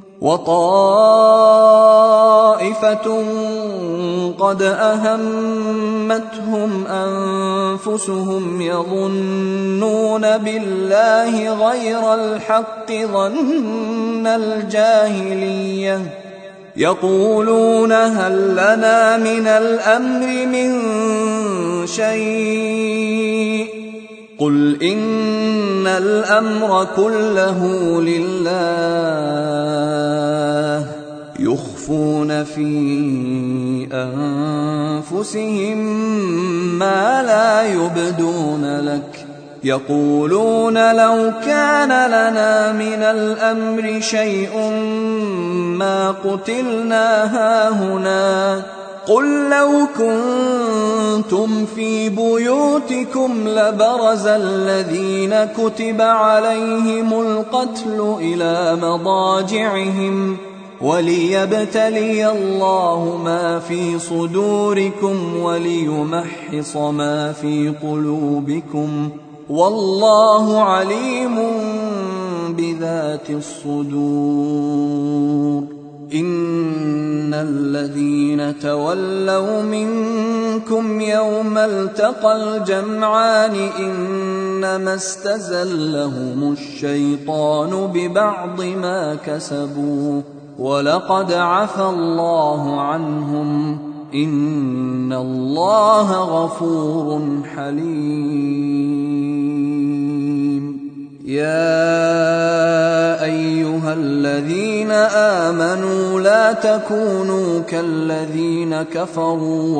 وطائفة قد أهمتهم أنفسهم يظنون بالله غير الحق ظن الجاهلية يقولون هل لنا من الأمر من شيء قل إن الأمر كله لله يخفون في أنفسهم ما لا يبدون لك يقولون لو كان لنا من الأمر شيء ما قتلنا هاهنا قل لو كنتم في بيوتكم لبرز الذين كتب عليهم القتل إلى مضاجعهم وليبتلي الله ما في صدوركم وليمحص ما في قلوبكم والله عليم بذات الصدور إن الذين تولوا منكم يوم التقى الجمعان إنما استزلهم الشيطان ببعض ما كسبوا ولقد عفى الله عنهم إن الله غفور حليم يا أيها الذين آمنوا لا تكونوا كالذين كفروا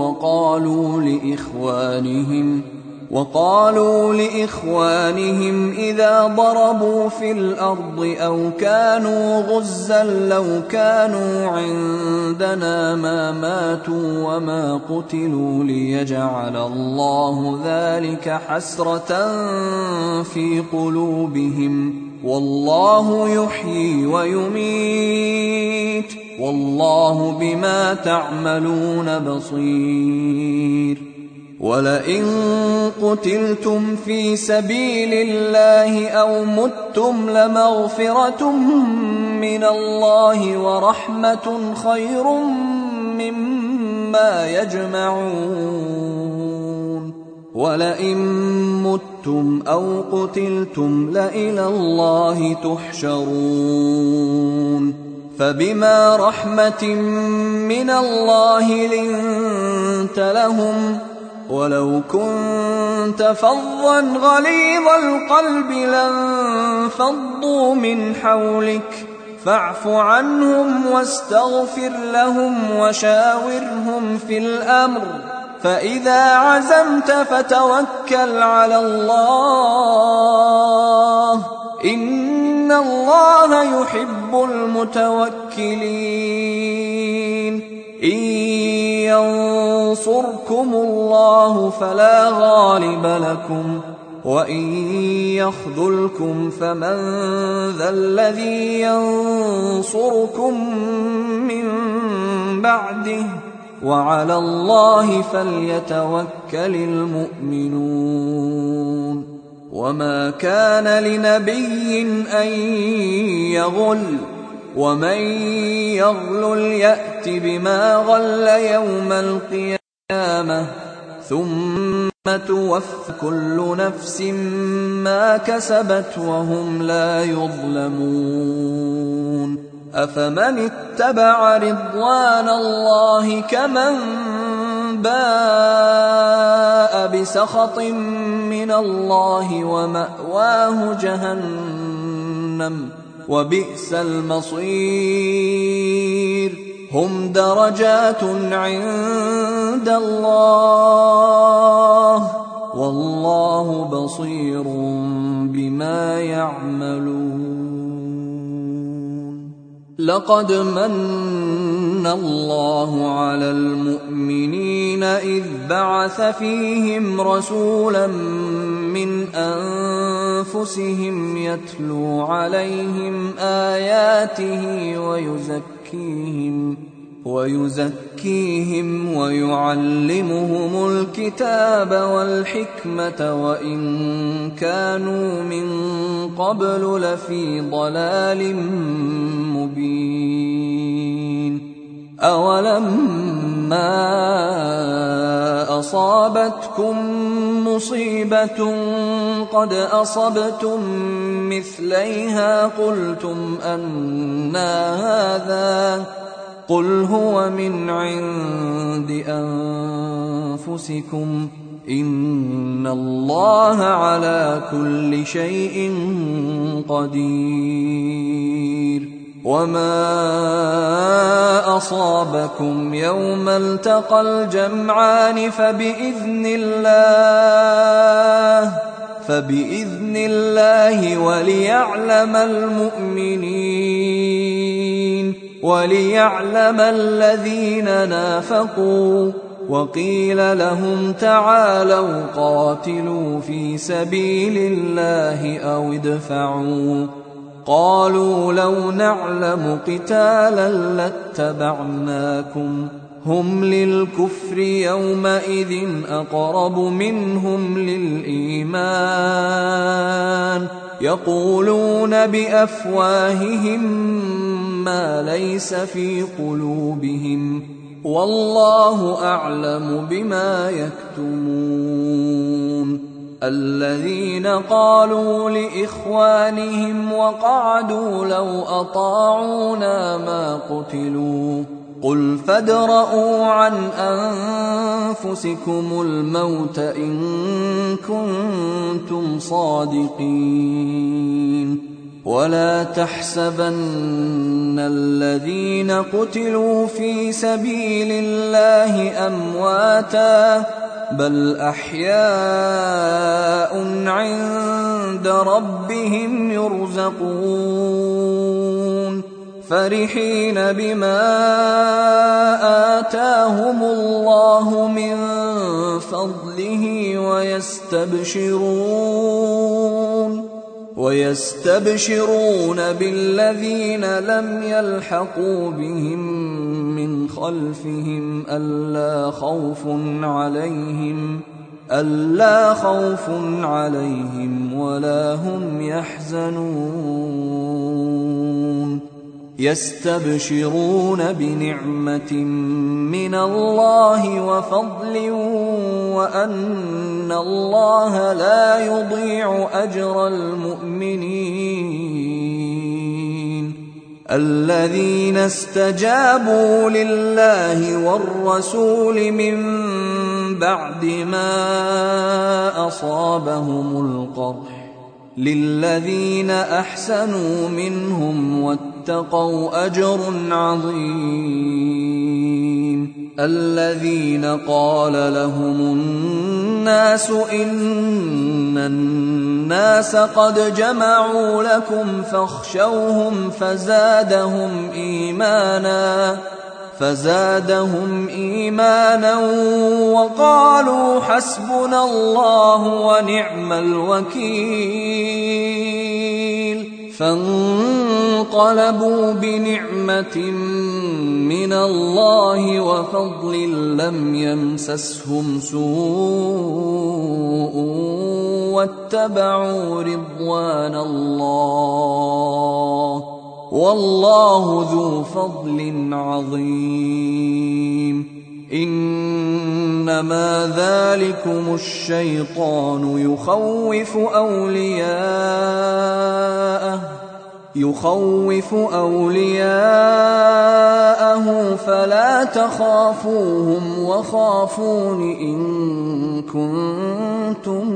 وقالوا لإخوانهم إذا ضربوا في الأرض أو كانوا غزا لو كانوا عندنا ما ماتوا وما قتلوا ليجعل الله ذلك حسرة في قلوبهم والله يحيي ويميت والله بما تعملون بصير ولئن قتلتم في سبيل الله أو متم لمغفرة من الله ورحمة خير مما يجمعون ولئن متم أو قتلتم لإلى الله تحشرون فبما رحمة من الله لنت لهم ولو كنت فظا غليظ القلب لانفضوا من حولك فاعف عنهم واستغفر لهم وشاورهم في الأمر فإذا عزمت فتوكل على الله إن الله يحب المتوكلين إن ينصركم الله فلا غالب لكم وإن يخذلكم فمن ذا الذي ينصركم من بعده وعلى الله فليتوكل المؤمنون وما كان لنبي أن يغل ومن يغلل يأت بما غل يوم القيامة ثم توفى كل نفس ما كسبت وهم لا يظلمون أفمن اتبع رضوان الله كمن باء بسخط من الله ومأواه جهنم وبئس المصير هم درجات عند الله والله بصير بما يعملون لقد من الله على المؤمنين إذ بعث فيهم رسولا من أنفسهم يتلو عليهم آياته ويزكيهم ويعلمهم الكتاب والحكمة وإن كانوا من قبل لفي ضلال مبين أولما أصابتكم مصيبة قد أصبتم مثليها قلتم أنى هذا قل هو من عند أنفسكم إن الله على كل شيء قدير وما أصابكم يوم التقى الجمعان فبإذن الله وليعلم المؤمنين وليعلم الذين نافقوا وقيل لهم تعالوا قاتلوا في سبيل الله أو ادفعوا قالوا لو نعلم قتالا لاتبعناكم هم للكفر يومئذ أقرب منهم للإيمان يقولون بأفواههم ما ليس في قلوبهم والله أعلم بما يكتمون. الذين قالوا لإخوانهم وقعدوا لو أطاعونا ما قتلوا قل فادرءوا عن أنفسكم الموت إن كنتم صادقين. ولا تحسبن الذين قتلوا في سبيل الله أمواتا بل أحياء عند ربهم يرزقون فرحين بما آتاهم الله من فضله ويستبشرون بالذين لم يلحقوا بهم من خلفهم ألا خوف عليهم ولا هم يحزنون. يستبشرون بنعمة من الله وفضل وأن الله لا يضيع أجر المؤمنين. الذين استجابوا لله والرسول من بعد ما أصابهم القرح للذين أحسنوا منهم واتقوا أجر عظيم. الذين قال لهم الناس إن الناس قد جمعوا لكم فاخشوهم فزادهم إيمانا وقالوا حسبنا الله ونعم الوكيل. فانقلبوا بنعمة من الله وفضل لم يمسسهم سوء واتبعوا رضوان الله والله ذو فضل عظيم. إنما ذلكم الشيطان يخوف أولياءه فلا تخافوهم وخافون إن كنتم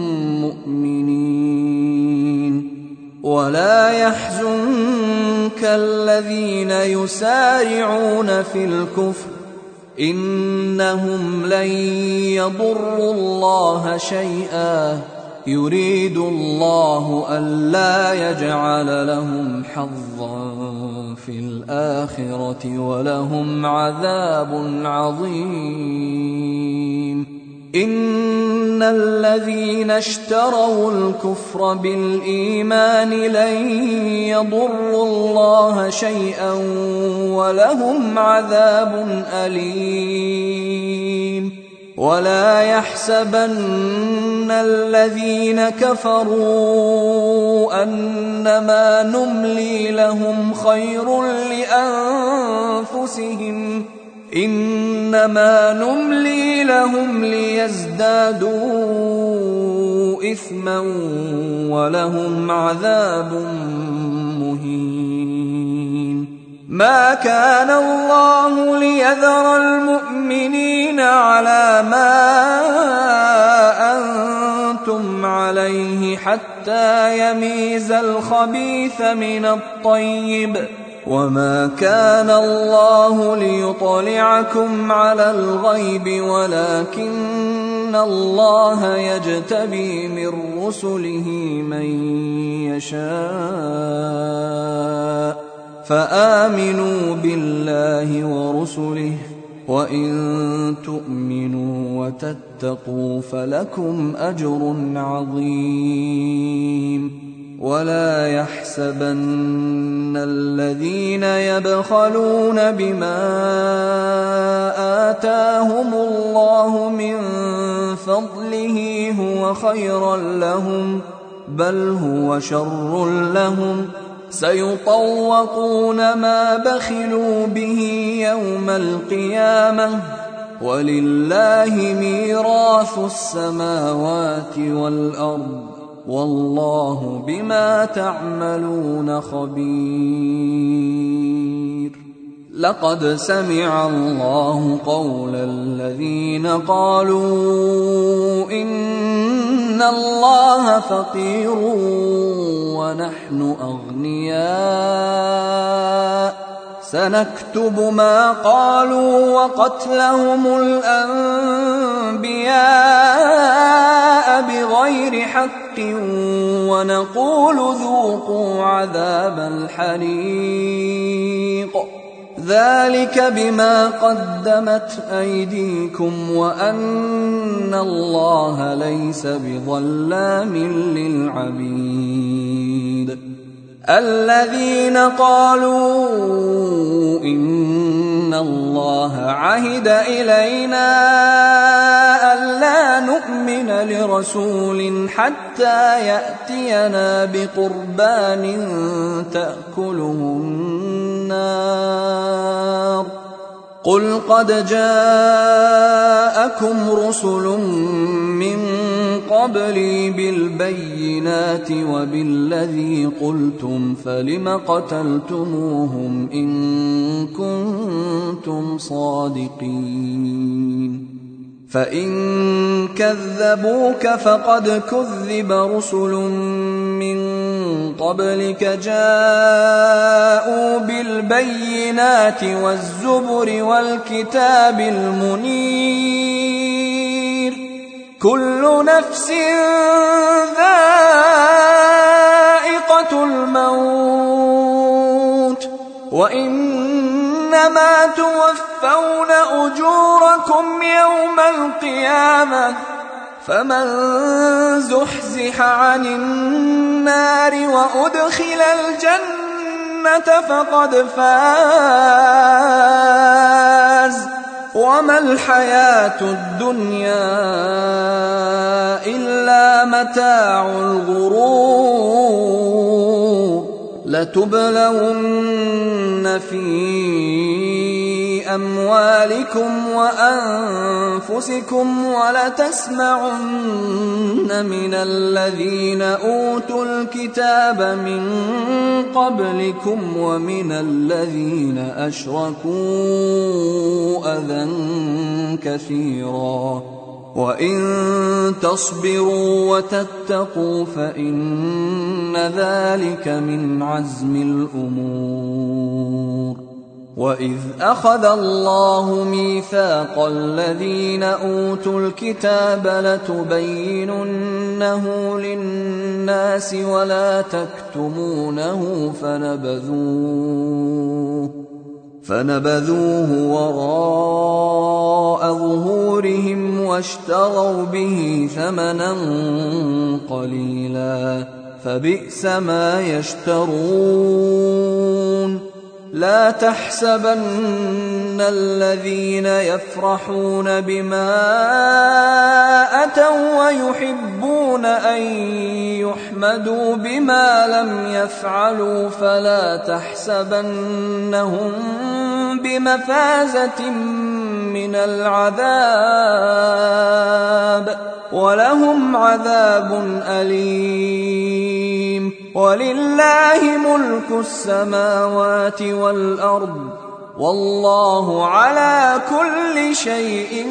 مؤمنين. ولا يحزنك الذين يسارعون في الكفر إنهم لن يضروا الله شيئا يريد الله ألا يجعل لهم حظا في الآخرة ولهم عذاب عظيم. إن الذين اشتروا الكفر بالإيمان لن يضروا الله شيئا ولهم عذاب أليم. ولا يحسبن الذين كفروا أنما نملي لهم خير لأنفسهم إنما نملي لهم ليزدادوا إثما ولهم عذاب مهين. ما كان الله ليذر المؤمنين على ما أنتم عليه حتى يميز الخبيث من الطيب وما كان الله ليطلعكم على الغيب ولكن الله يجتبي من رسله من يشاء فآمنوا بالله ورسله وإن تؤمنوا وتتقوا فلكم أجر عظيم. ولا يحسبن الذين يبخلون بما آتاهم الله من فضله هو خيرا لهم بل هو شر لهم سيطوقون ما بخلوا به يوم القيامة ولله ميراث السماوات والأرض والله بما تعملون خبير. لقد سمع الله قول الذين قالوا إن الله فقير ونحن أغنياء سنكتب ما قالوا وقتلهم الأنبياء بغير حق ونقول ذوقوا عذاب الحريق ذلك بما قدمت أيديكم وأن الله ليس بظلام للعبيد. الذين قالوا إن الله عهد إلينا ألا نؤمن لرسول حتى يأتينا بقربان تأكله النار قل قد جاءكم رسل من قبلي بالبينات وبالذي قلتم فلم قتلتموهم إن كنتم صادقين فإن كذبوك فقد كذب رسل من قبلك جاءوا بالبينات والزبر والكتاب المنير كل نفس ذائقة الموت وإنما توفون أجوركم يوم القيامة فمن زحزح عن النار وأدخل الجنة فقد فاز وما الحياة الدنيا إلا متاع الغرور لتبلون في أموالكم وأنفسكم ولتسمعن من الذين أوتوا الكتاب من قبلكم ومن الذين أشركوا أذى كثيرا وإن تصبروا وتتقوا فإن ذلك من عزم الأمور. وإذ أخذ الله ميثاق الذين أوتوا الكتاب لتبيننه للناس ولا تكتمونه فنبذوه وراء ظهورهم واشتروا به ثمنا قليلا فبئس ما يشترون. لا تحسبن الذين يفرحون بما أتوا ويحبون أن يحمدوا بما لم يفعلوا فلا تحسبنهم بمفازة من العذاب ولهم عذاب أليم. ولله ملك السماوات والأرض والله على كل شيء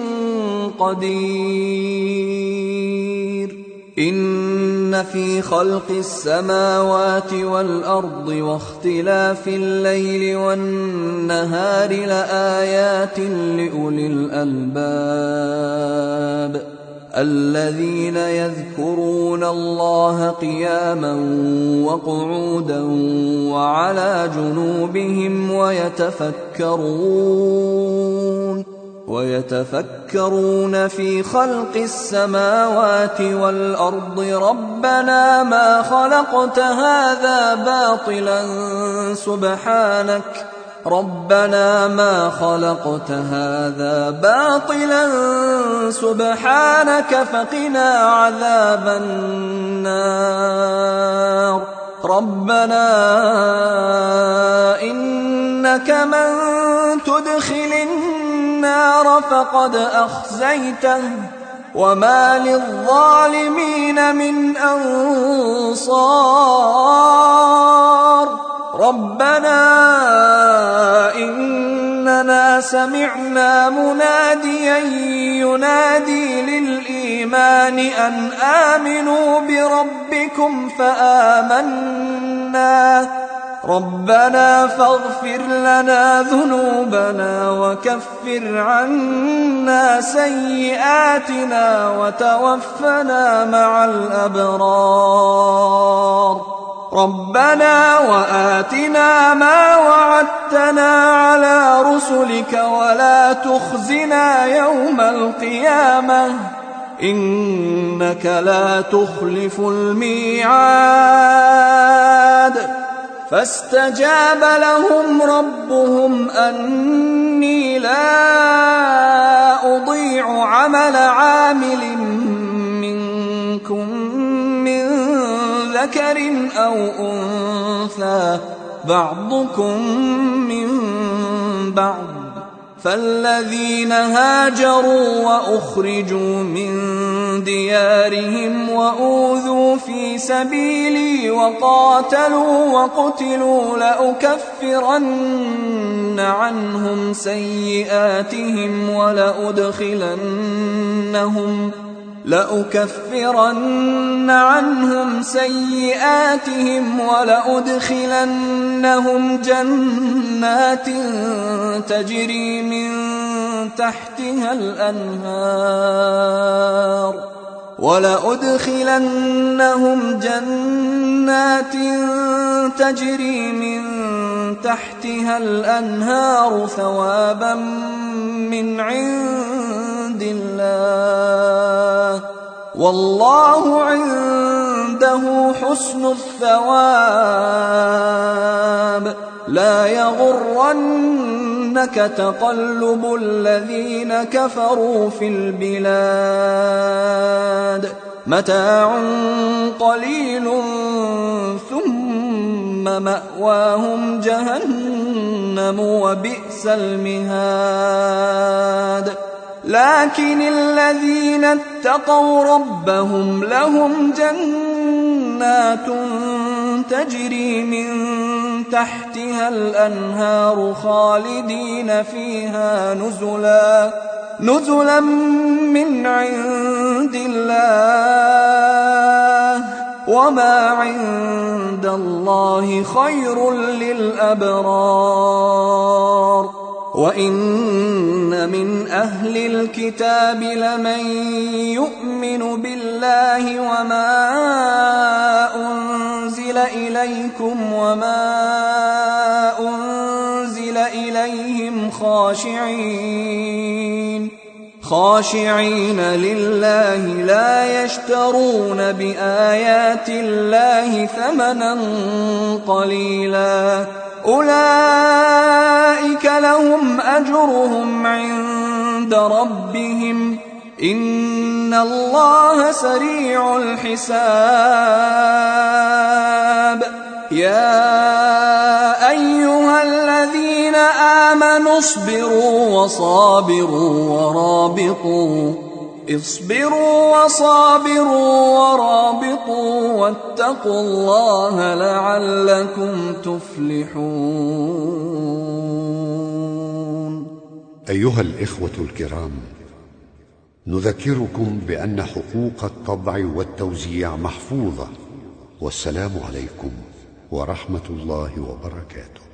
قدير. إن في خلق السماوات والأرض واختلاف الليل والنهار لآيات لأولي الألباب الذين يذكرون الله قياما وقعودا وعلى جنوبهم ويتفكرون في خلق السماوات والأرض ربنا ما خلقت هذا باطلا ربنا ما خلقت هذا باطلا سبحانك فقنا عذاب النار ربنا إنك من تدخل النار فقد أخزيته وما للظالمين من أنصار ربنا إننا سمعنا مناديا ينادي للإيمان أن آمنوا بربكم فآمنا ربنا فاغفر لنا ذنوبنا وكفر عنا سيئاتنا وتوفنا مع الأبرار ربنا وآتنا ما وعدتنا على رسلك ولا تخزنا يوم القيامة إنك لا تخلف الميعاد فاستجاب لهم ربهم أني لا أضيع عمل عامل منكم من ذكر أو أنثى بعضكم من بعض فالذين هاجروا وأخرجوا من ديارهم وأوذوا في سبيلي وقاتلوا وقتلوا لأكفرن عنهم سيئاتهم ولأدخلنهم جنات تجري من تحتها الأنهار ثوابا من عند الله والله عنده حسن الثواب لا يغرنك تقلب الذين كفروا في البلاد متاع قليل ثم مأواهم جهنم وبئس المهاد لكن الذين اتقوا ربهم لهم جنات تجري من تحتها الأنهار خالدين فيها نزلا من عند الله وما عند الله خير للأبرار وإن من أهل الكتاب لمن يؤمن بالله وما أنزل إليكم وما أنزل إليهم خاشعين لله لا يشترون بآيات الله ثمنا قليلا أولئك لهم أجرهم عند ربهم إن الله سريع الحساب يا أيها الذين آمنوا اصبروا وصابروا ورابطوا واتقوا الله لعلكم تفلحون. أيها الإخوة الكرام، نذكركم بأن حقوق الطبع والتوزيع محفوظة. والسلام عليكم ورحمة الله وبركاته.